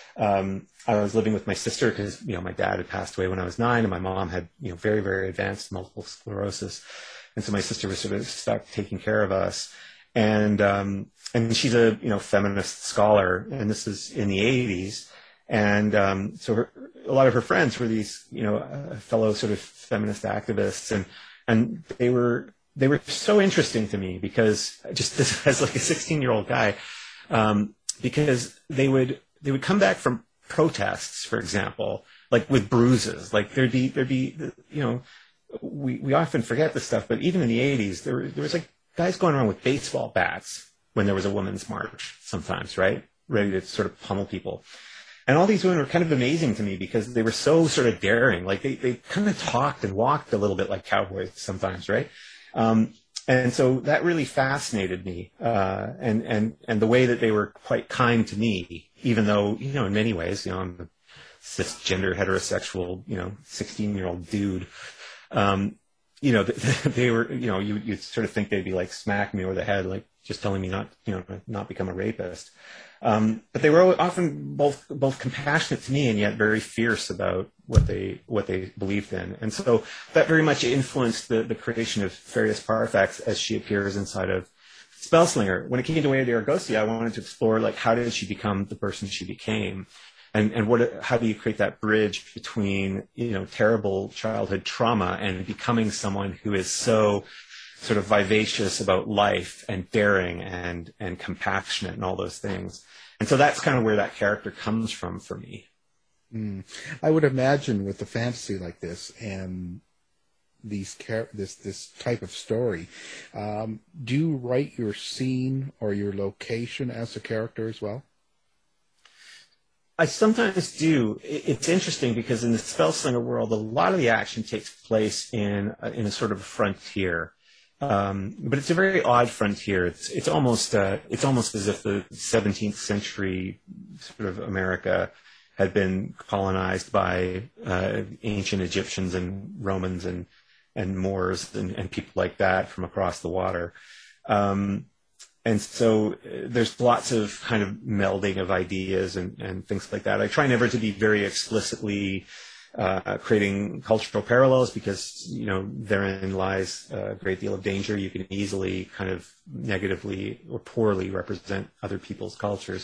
um, I was living with my sister because you know my dad had passed away when I was nine, and my mom had you know very very advanced multiple sclerosis. And so my sister was sort of stuck taking care of us. And um, and she's a you know feminist scholar, and this is in the eighties. And um, so her, a lot of her friends were these you know uh, fellow sort of feminist activists, and and they were they were so interesting to me because just this, as like a sixteen-year-old guy, um, because they would they would come back from protests, for example, like with bruises, like there'd be there'd be you know. We, we often forget this stuff, but even in the eighties, there, there was like guys going around with baseball bats when there was a women's march sometimes, right? Ready to sort of pummel people. And all these women were kind of amazing to me because they were so sort of daring. Like they, they kind of talked and walked a little bit like cowboys sometimes, right? Um, and so that really fascinated me. Uh, and, and, and the way that they were quite kind to me, even though, you know, in many ways, you know, I'm a cisgender, heterosexual, you know, sixteen-year-old dude. Um, you know, they were, you know, you you sort of think they'd be like smacking me over the head, like just telling me not, you know, not become a rapist. Um, but they were often both both compassionate to me and yet very fierce about what they what they believed in. And so that very much influenced the, the creation of Farius Parfax as she appears inside of Spellslinger. When it came to Way of the Argosy, I wanted to explore like how did she become the person she became. And, and what, how do you create that bridge between, you know, terrible childhood trauma and becoming someone who is so sort of vivacious about life and daring and, and compassionate and all those things. And so that's kind of where that character comes from for me. Mm. I would imagine with a fantasy like this and these char- this this type of story, um, do you write your scene or your location as a character as well? I sometimes do. It's interesting because in the Spellslinger world, a lot of the action takes place in a, in a sort of a frontier. Um, but it's a very odd frontier. It's it's almost uh, it's almost as if the seventeenth century sort of America had been colonized by uh, ancient Egyptians and Romans and and Moors and, and people like that from across the water. Um, and so there's lots of kind of melding of ideas and, and things like that. I try never to be very explicitly uh, creating cultural parallels because, you know, therein lies a great deal of danger. You can easily kind of negatively or poorly represent other people's cultures.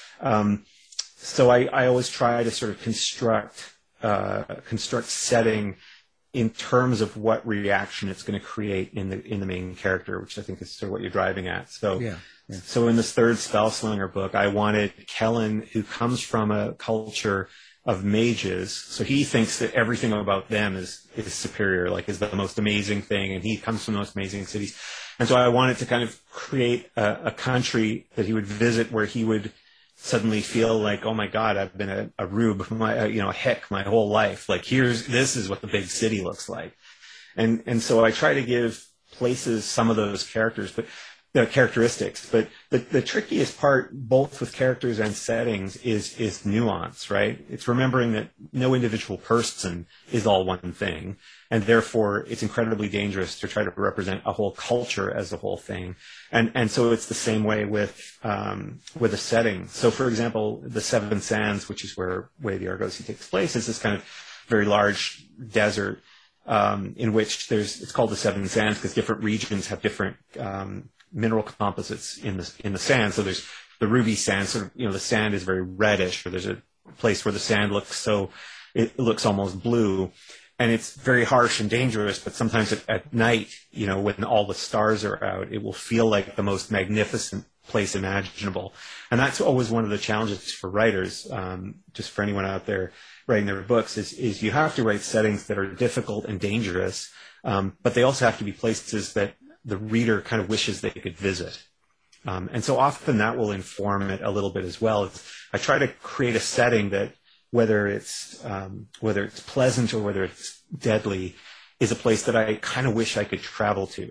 Um, so I, I always try to sort of construct, uh, construct setting in terms of what reaction it's going to create in the in the main character, which I think is sort of what you're driving at. So, yeah, yeah. so in this third Spellslinger book, I wanted Kellen, who comes from a culture of mages, so he thinks that everything about them is is superior, like is the most amazing thing, and he comes from the most amazing cities. And so I wanted to kind of create a, a country that he would visit where he would suddenly feel like, oh my God, I've been a, a rube, my, uh, you know, a hick my whole life. Like here's, this is what the big city looks like. And, and so I try to give places some of those characters, but the characteristics, but the, the trickiest part, both with characters and settings, is, is nuance, right? It's remembering that no individual person is all one thing. And therefore it's incredibly dangerous to try to represent a whole culture as a whole thing. And, and so it's the same way with, um, with a setting. So for example, the Seven Sands, which is where Way of the Argosy takes place, is this kind of very large desert, um, in which there's, it's called the Seven Sands because different regions have different, um, mineral composites in the, in the sand. So there's the ruby sand, sort of, you know, the sand is very reddish, or there's a place where the sand looks so, it looks almost blue. And it's very harsh and dangerous, but sometimes at, at night, you know, when all the stars are out, it will feel like the most magnificent place imaginable. And that's always one of the challenges for writers, um, just for anyone out there writing their books, is, is you have to write settings that are difficult and dangerous, um, but they also have to be places that the reader kind of wishes they could visit. Um, and so often that will inform it a little bit as well. It's, I try to create a setting that, whether it's um, whether it's pleasant or whether it's deadly, is a place that I kind of wish I could travel to.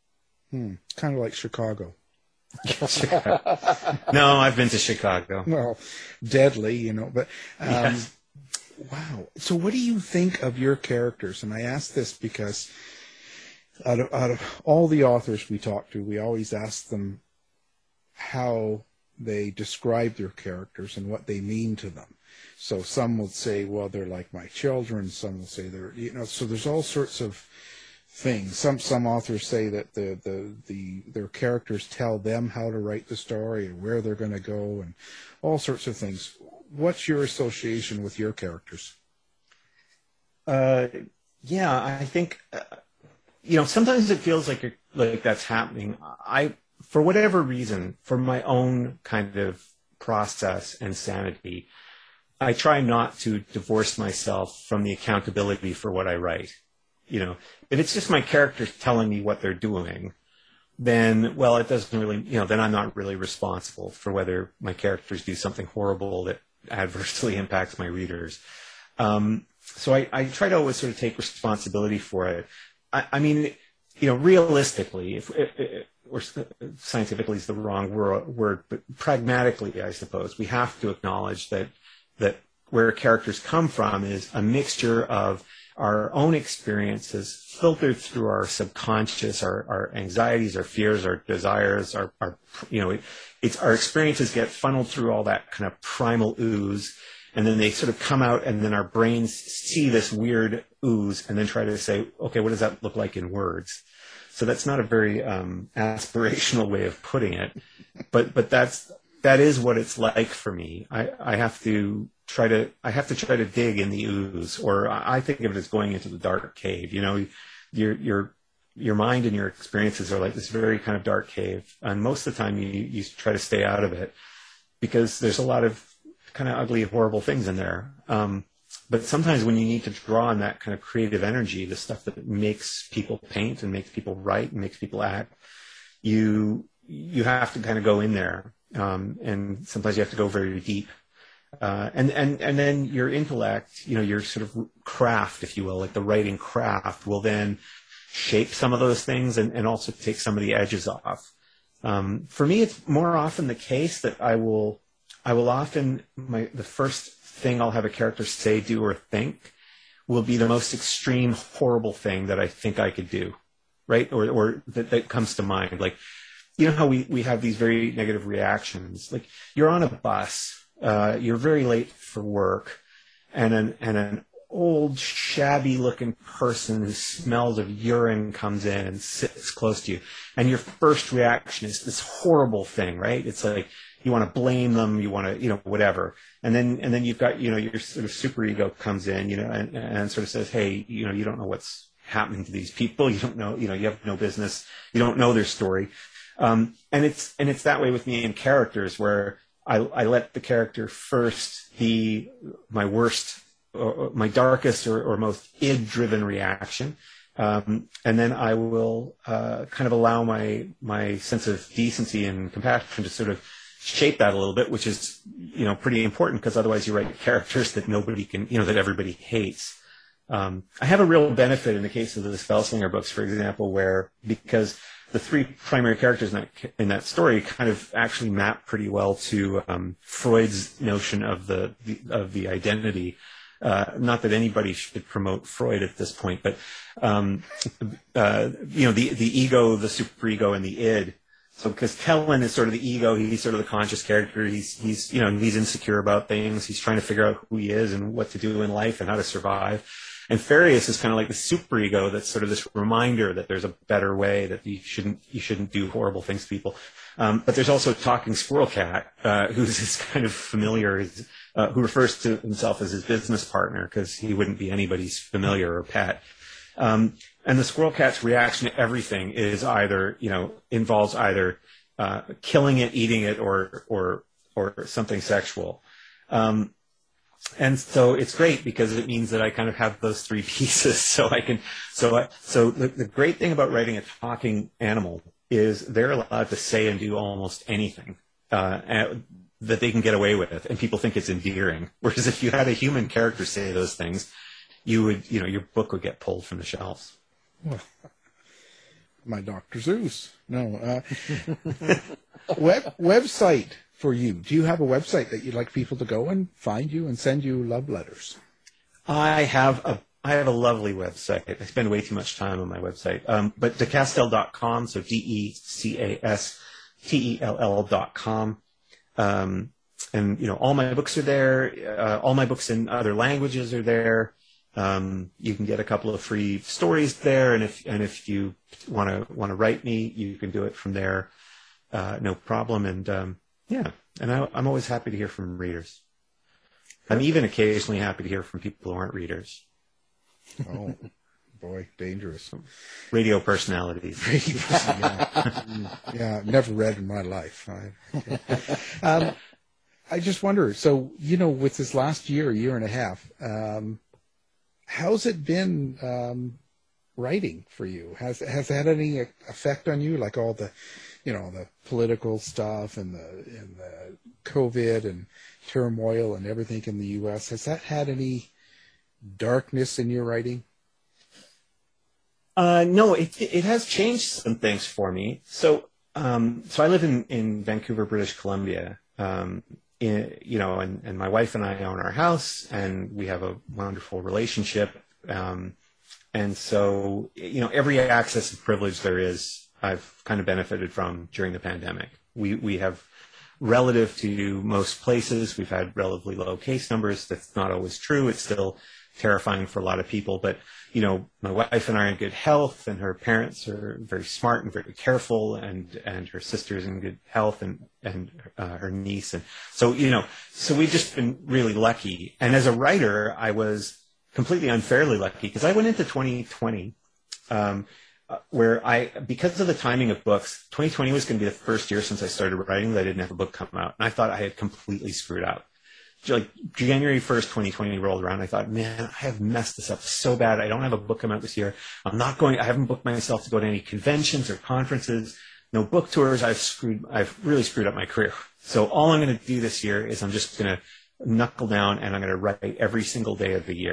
Hmm. Kind of like Chicago. No, I've been to Chicago. Well, deadly, you know. But um, yes. Wow. So, what do you think of your characters? And I ask this because out of, out of all the authors we talk to, we always ask them how they describe their characters and what they mean to them. So some will say, well, they're like my children. Some will say they're, you know, so there's all sorts of things. Some some authors say that the, the, the their characters tell them how to write the story and where they're going to go and all sorts of things. What's your association with your characters? Uh, yeah, I think, uh, you know, sometimes it feels like you're, like that's happening. I, for whatever reason, for my own kind of process and sanity, I try not to divorce myself from the accountability for what I write. You know, if it's just my characters telling me what they're doing, then, well, it doesn't really, you know, then I'm not really responsible for whether my characters do something horrible that adversely impacts my readers. Um, so I, I try to always sort of take responsibility for it. I, I mean, you know, realistically, if, if, or scientifically is the wrong word, but pragmatically, I suppose, we have to acknowledge that that where characters come from is a mixture of our own experiences filtered through our subconscious, our, our anxieties, our fears, our desires, our, our you know, it, it's our experiences get funneled through all that kind of primal ooze, and then they sort of come out, and then our brains see this weird ooze and then try to say, okay, what does that look like in words? So that's not a very um, aspirational way of putting it, but but that's that is what it's like for me. I, I have to try to I have to try to dig in the ooze, or I think of it as going into the dark cave. You know, your your your mind and your experiences are like this very kind of dark cave, and most of the time you you try to stay out of it because there's a lot of kind of ugly, horrible things in there. Um, but sometimes when you need to draw on that kind of creative energy, the stuff that makes people paint and makes people write and makes people act, you you have to kind of go in there. Um, and sometimes you have to go very deep. Uh, and, and, and then your intellect, you know, your sort of craft, if you will, like the writing craft, will then shape some of those things and, and also take some of the edges off. Um, for me, it's more often the case that I will, I will often, my, the first thing I'll have a character say, do, or think will be the most extreme, horrible thing that I think I could do, right? Or, or that, that comes to mind. Like, you know how we, we have these very negative reactions. Like, you're on a bus, uh, you're very late for work, and an, and an old, shabby-looking person who smells of urine comes in and sits close to you. And your first reaction is this horrible thing, right? It's like you want to blame them, you want to, you know, whatever. And then and then you've got, you know, your sort of superego comes in, you know, and, and sort of says, hey, you know, you don't know what's happening to these people. You don't know, you know, you have no business. You don't know their story. Um, and it's and it's that way with me in characters, where I, I let the character first be my worst, or my darkest or, or most id-driven reaction, um, and then I will uh, kind of allow my my sense of decency and compassion to sort of shape that a little bit, which is, you know, pretty important, because otherwise you write characters that nobody can, you know, that everybody hates. Um, I have a real benefit in the case of the Spellslinger books, for example, where because the three primary characters in that, in that story kind of actually map pretty well to um, Freud's notion of the, the of the identity. Uh, not that anybody should promote Freud at this point, but um, uh, you know, the the ego, the superego, and the id. So, because Kellen is sort of the ego, he's sort of the conscious character. He's he's you know he's insecure about things. He's trying to figure out who he is and what to do in life and how to survive. And Farius is kind of like the superego that's sort of this reminder that there's a better way, that you shouldn't you shouldn't do horrible things to people. Um, but there's also Talking Squirrel Cat, uh, who's this kind of familiar, uh, who refers to himself as his business partner, because he wouldn't be anybody's familiar or pet. Um, and the Squirrel Cat's reaction to everything is either, you know, involves either uh, killing it, eating it, or or or something sexual. Um, And so it's great because it means that I kind of have those three pieces. So I can, so I, so the, the great thing about writing a talking animal is they're allowed to say and do almost anything uh, that they can get away with, and people think it's endearing. Whereas if you had a human character say those things, you would, you know, your book would get pulled from the shelves. Well, my Doctor Zeus. No, uh, web website. For you, do you have a website that you'd like people to go and find you and send you love letters? I have a I have a lovely website. I spend way too much time on my website. Um, but decastell dot com, so D E C A S T E L L dot com. Um, and, you know, all my books are there. Uh, all my books in other languages are there. Um, you can get a couple of free stories there. And if and if you want to want to write me, you can do it from there. Uh, no problem. And um, yeah, and I, I'm always happy to hear from readers. I'm even occasionally happy to hear from people who aren't readers. Oh, boy, dangerous. Radio personalities. yeah. yeah, never read in my life. I, um, I just wonder, so, you know, with this last year, year and a half, um, how's it been um, writing for you? Has, has that had any effect on you, like all the, you know, the political stuff and the and the COVID and turmoil and everything in the U S? Has that had any darkness in your writing? Uh, no, it it has changed some things for me. So, um, so I live in, in Vancouver, British Columbia. Um, in, you know, and, and my wife and I own our house, and we have a wonderful relationship. Um, and so, you know, every access and privilege there is, I've kind of benefited from during the pandemic. We we have, relative to most places, we've had relatively low case numbers. That's not always true. It's still terrifying for a lot of people. But, you know, my wife and I are in good health, and her parents are very smart and very careful, and, and her sister's in good health, and, and uh, her niece. And so, you know, so we've just been really lucky. And as a writer, I was completely unfairly lucky, because I went into twenty twenty um, where I, because of the timing of books, twenty twenty was going to be the first year since I started writing that I didn't have a book come out. And I thought I had completely screwed up. Like January first, twenty twenty rolled around. I thought, man, I have messed this up so bad. I don't have a book come out this year. I'm not going, I haven't booked myself to go to any conventions or conferences, no book tours. I've screwed, I've really screwed up my career. So all I'm going to do this year is I'm just going to knuckle down, and I'm going to write every single day of the year.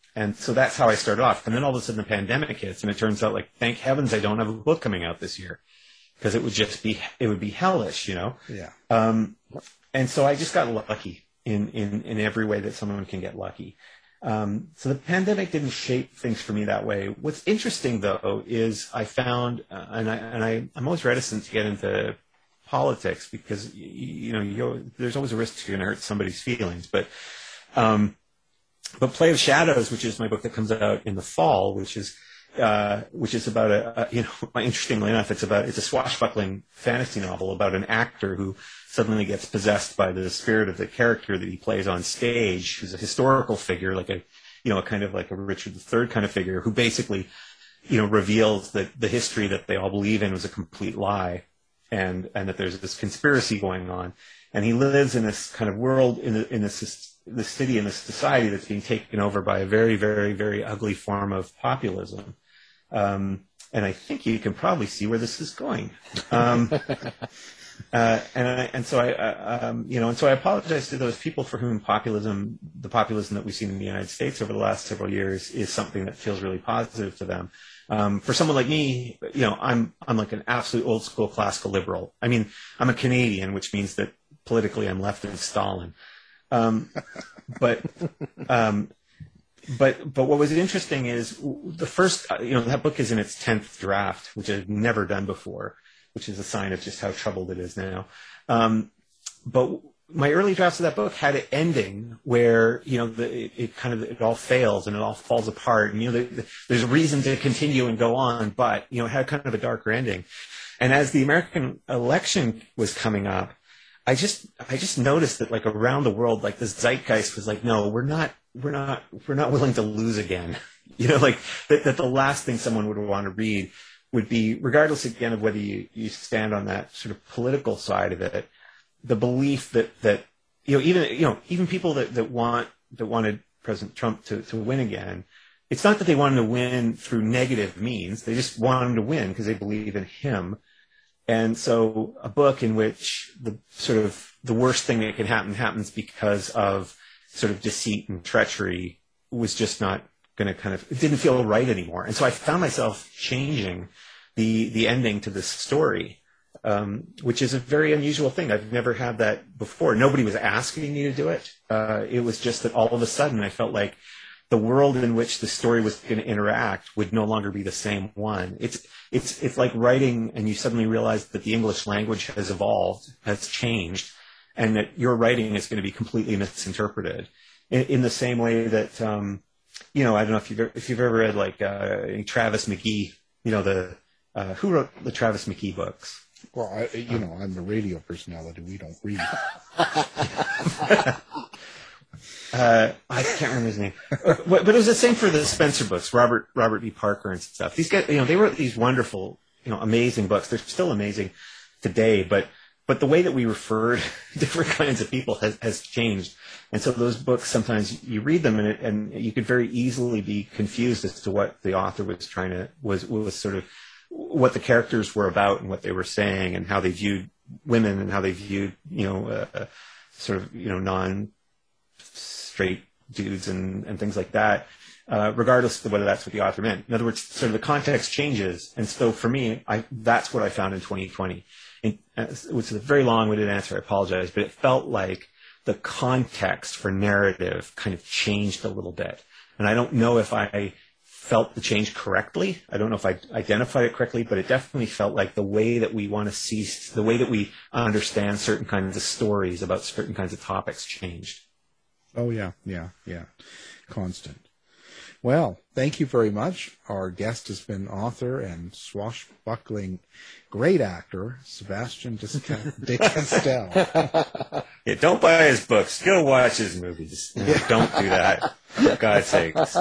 And so that's how I started off. And then all of a sudden the pandemic hits, and it turns out, like, thank heavens I don't have a book coming out this year, because it would just be, it would be hellish, you know? Yeah. Um, and so I just got lucky in, in, in every way that someone can get lucky. Um, so the pandemic didn't shape things for me that way. What's interesting, though, is I found, uh, and I, and I, I'm always reticent to get into politics because, you, you know, you, there's always a risk you're going to hurt somebody's feelings. But, um, but Play of Shadows, which is my book that comes out in the fall, which is, uh, which is about a, a, you know, interestingly enough, it's about, it's a swashbuckling fantasy novel about an actor who suddenly gets possessed by the spirit of the character that he plays on stage, who's a historical figure, like a, you know, a kind of like a Richard the Third kind of figure, who basically, you know, reveals that the history that they all believe in was a complete lie, and, and that there's this conspiracy going on. And he lives in this kind of world, in the, in this, the city and this society that's being taken over by a very, very, very ugly form of populism. Um, and I think you can probably see where this is going. Um, uh, and I, and so I, uh, um, you know, and so I apologize to those people for whom populism, the populism that we've seen in the United States over the last several years, is something that feels really positive to them. Um, for someone like me, you know, I'm I'm like an absolute old school classical liberal. I mean, I'm a Canadian, which means that politically I'm left of Stalin. Um, but, um, but, but what was interesting is the first, you know, that book is in its tenth draft, which I've never done before, which is a sign of just how troubled it is now. Um, but my early drafts of that book had an ending where, you know, the, it, it kind of, it all fails and it all falls apart. And, you know, the, the, there's a reason to continue and go on, but, you know, it had kind of a darker ending. And as the American election was coming up, I just, I just noticed that, like, around the world, like, this zeitgeist was like, no, we're not, we're not, we're not willing to lose again. You know, like, that, that the last thing someone would want to read would be, regardless again of whether you, you stand on that sort of political side of it, the belief that, that, you know, even, you know, even people that, that want, that wanted President Trump to, to win again, it's not that they wanted to win through negative means. They just want him to win because they believe in him. And so a book in which the sort of the worst thing that can happen happens because of sort of deceit and treachery was just not going to kind of, it didn't feel right anymore. And so I found myself changing the, the ending to this story, um, which is a very unusual thing. I've never had that before. Nobody was asking me to do it. Uh, it was just that all of a sudden I felt like the world in which the story was going to interact would no longer be the same one. It's, it's, it's like writing and you suddenly realize that the English language has evolved, has changed, and that your writing is going to be completely misinterpreted in, in the same way that, um, you know, I don't know if you've ever, if you've ever read like, uh, Travis McGee, you know, the, uh, who wrote the Travis McGee books? Well, I, you know, I'm a radio personality. We don't read. Uh, I can't remember his name, but, but it was the same for the Spencer books, Robert Robert B. Parker and stuff. These guys, you know, they wrote these wonderful, you know, amazing books. They're still amazing today, but but the way that we refer to different kinds of people has, has changed. And so those books, sometimes you read them and it, and you could very easily be confused as to what the author was trying to was was sort of what the characters were about and what they were saying and how they viewed women and how they viewed, you know, uh, sort of, you know, non straight dudes and, and things like that, uh, regardless of whether that's what the author meant. In other words, sort of the context changes. And so for me, I, that's what I found in twenty twenty. And, uh, which is a very long-winded answer, I apologize, but it felt like the context for narrative kind of changed a little bit. And I don't know if I felt the change correctly. I don't know if I identified it correctly, but it definitely felt like the way that we want to see, the way that we understand certain kinds of stories about certain kinds of topics changed. Oh, yeah, yeah, yeah. Constant. Well, thank you very much. Our guest has been author and swashbuckling great actor, Sebastian de Castell. Yeah, don't buy his books. Go watch his movies. Yeah. Don't do that. For God's sakes.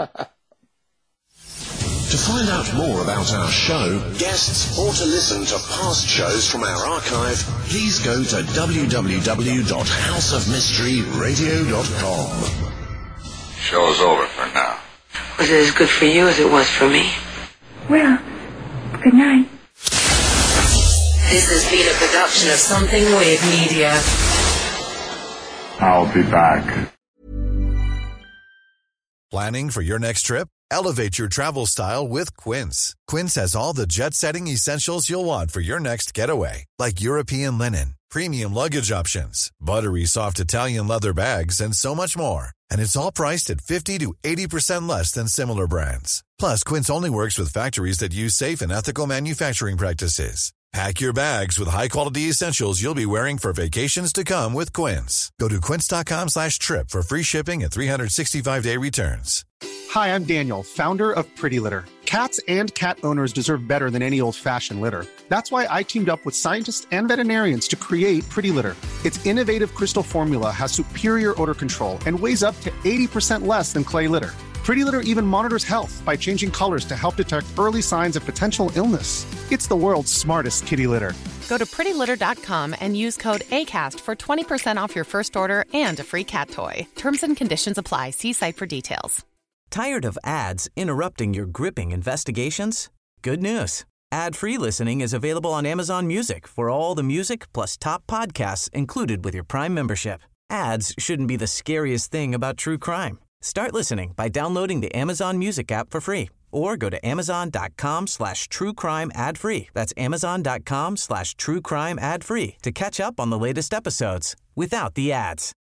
To find out more about our show, guests, or to listen to past shows from our archive, please go to w w w dot house of mystery radio dot com. Show's over for now. Was it as good for you as it was for me? Well, good night. This has been a production of Something Weird Media. I'll be back. Planning for your next trip? Elevate your travel style with Quince. Quince has all the jet-setting essentials you'll want for your next getaway, like European linen, premium luggage options, buttery soft Italian leather bags, and so much more. And it's all priced at fifty to eighty percent less than similar brands. Plus, Quince only works with factories that use safe and ethical manufacturing practices. Pack your bags with high-quality essentials you'll be wearing for vacations to come with Quince. Go to quince.com slash trip for free shipping and three sixty-five day returns. Hi, I'm Daniel, founder of Pretty Litter. Cats and cat owners deserve better than any old-fashioned litter. That's why I teamed up with scientists and veterinarians to create Pretty Litter. Its innovative crystal formula has superior odor control and weighs up to eighty percent less than clay litter. Pretty Litter even monitors health by changing colors to help detect early signs of potential illness. It's the world's smartest kitty litter. Go to pretty litter dot com and use code ACAST for twenty percent off your first order and a free cat toy. Terms and conditions apply. See site for details. Tired of ads interrupting your gripping investigations? Good news. Ad-free listening is available on Amazon Music for all the music plus top podcasts included with your Prime membership. Ads shouldn't be the scariest thing about true crime. Start listening by downloading the Amazon Music app for free or go to amazon.com slash true crime ad free. That's amazon.com slash true crime ad free to catch up on the latest episodes without the ads.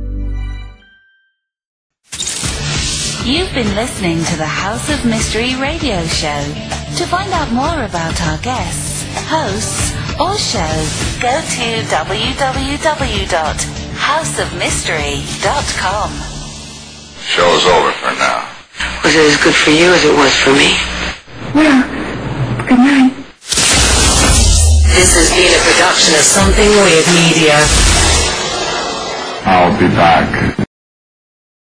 You've been listening to the House of Mystery radio show. To find out more about our guests, hosts, or shows, go to w w w dot house of mystery dot com. Show's over for now. Was it as good for you as it was for me? Well, good night. This has been a production of Something Weird Media. I'll be back.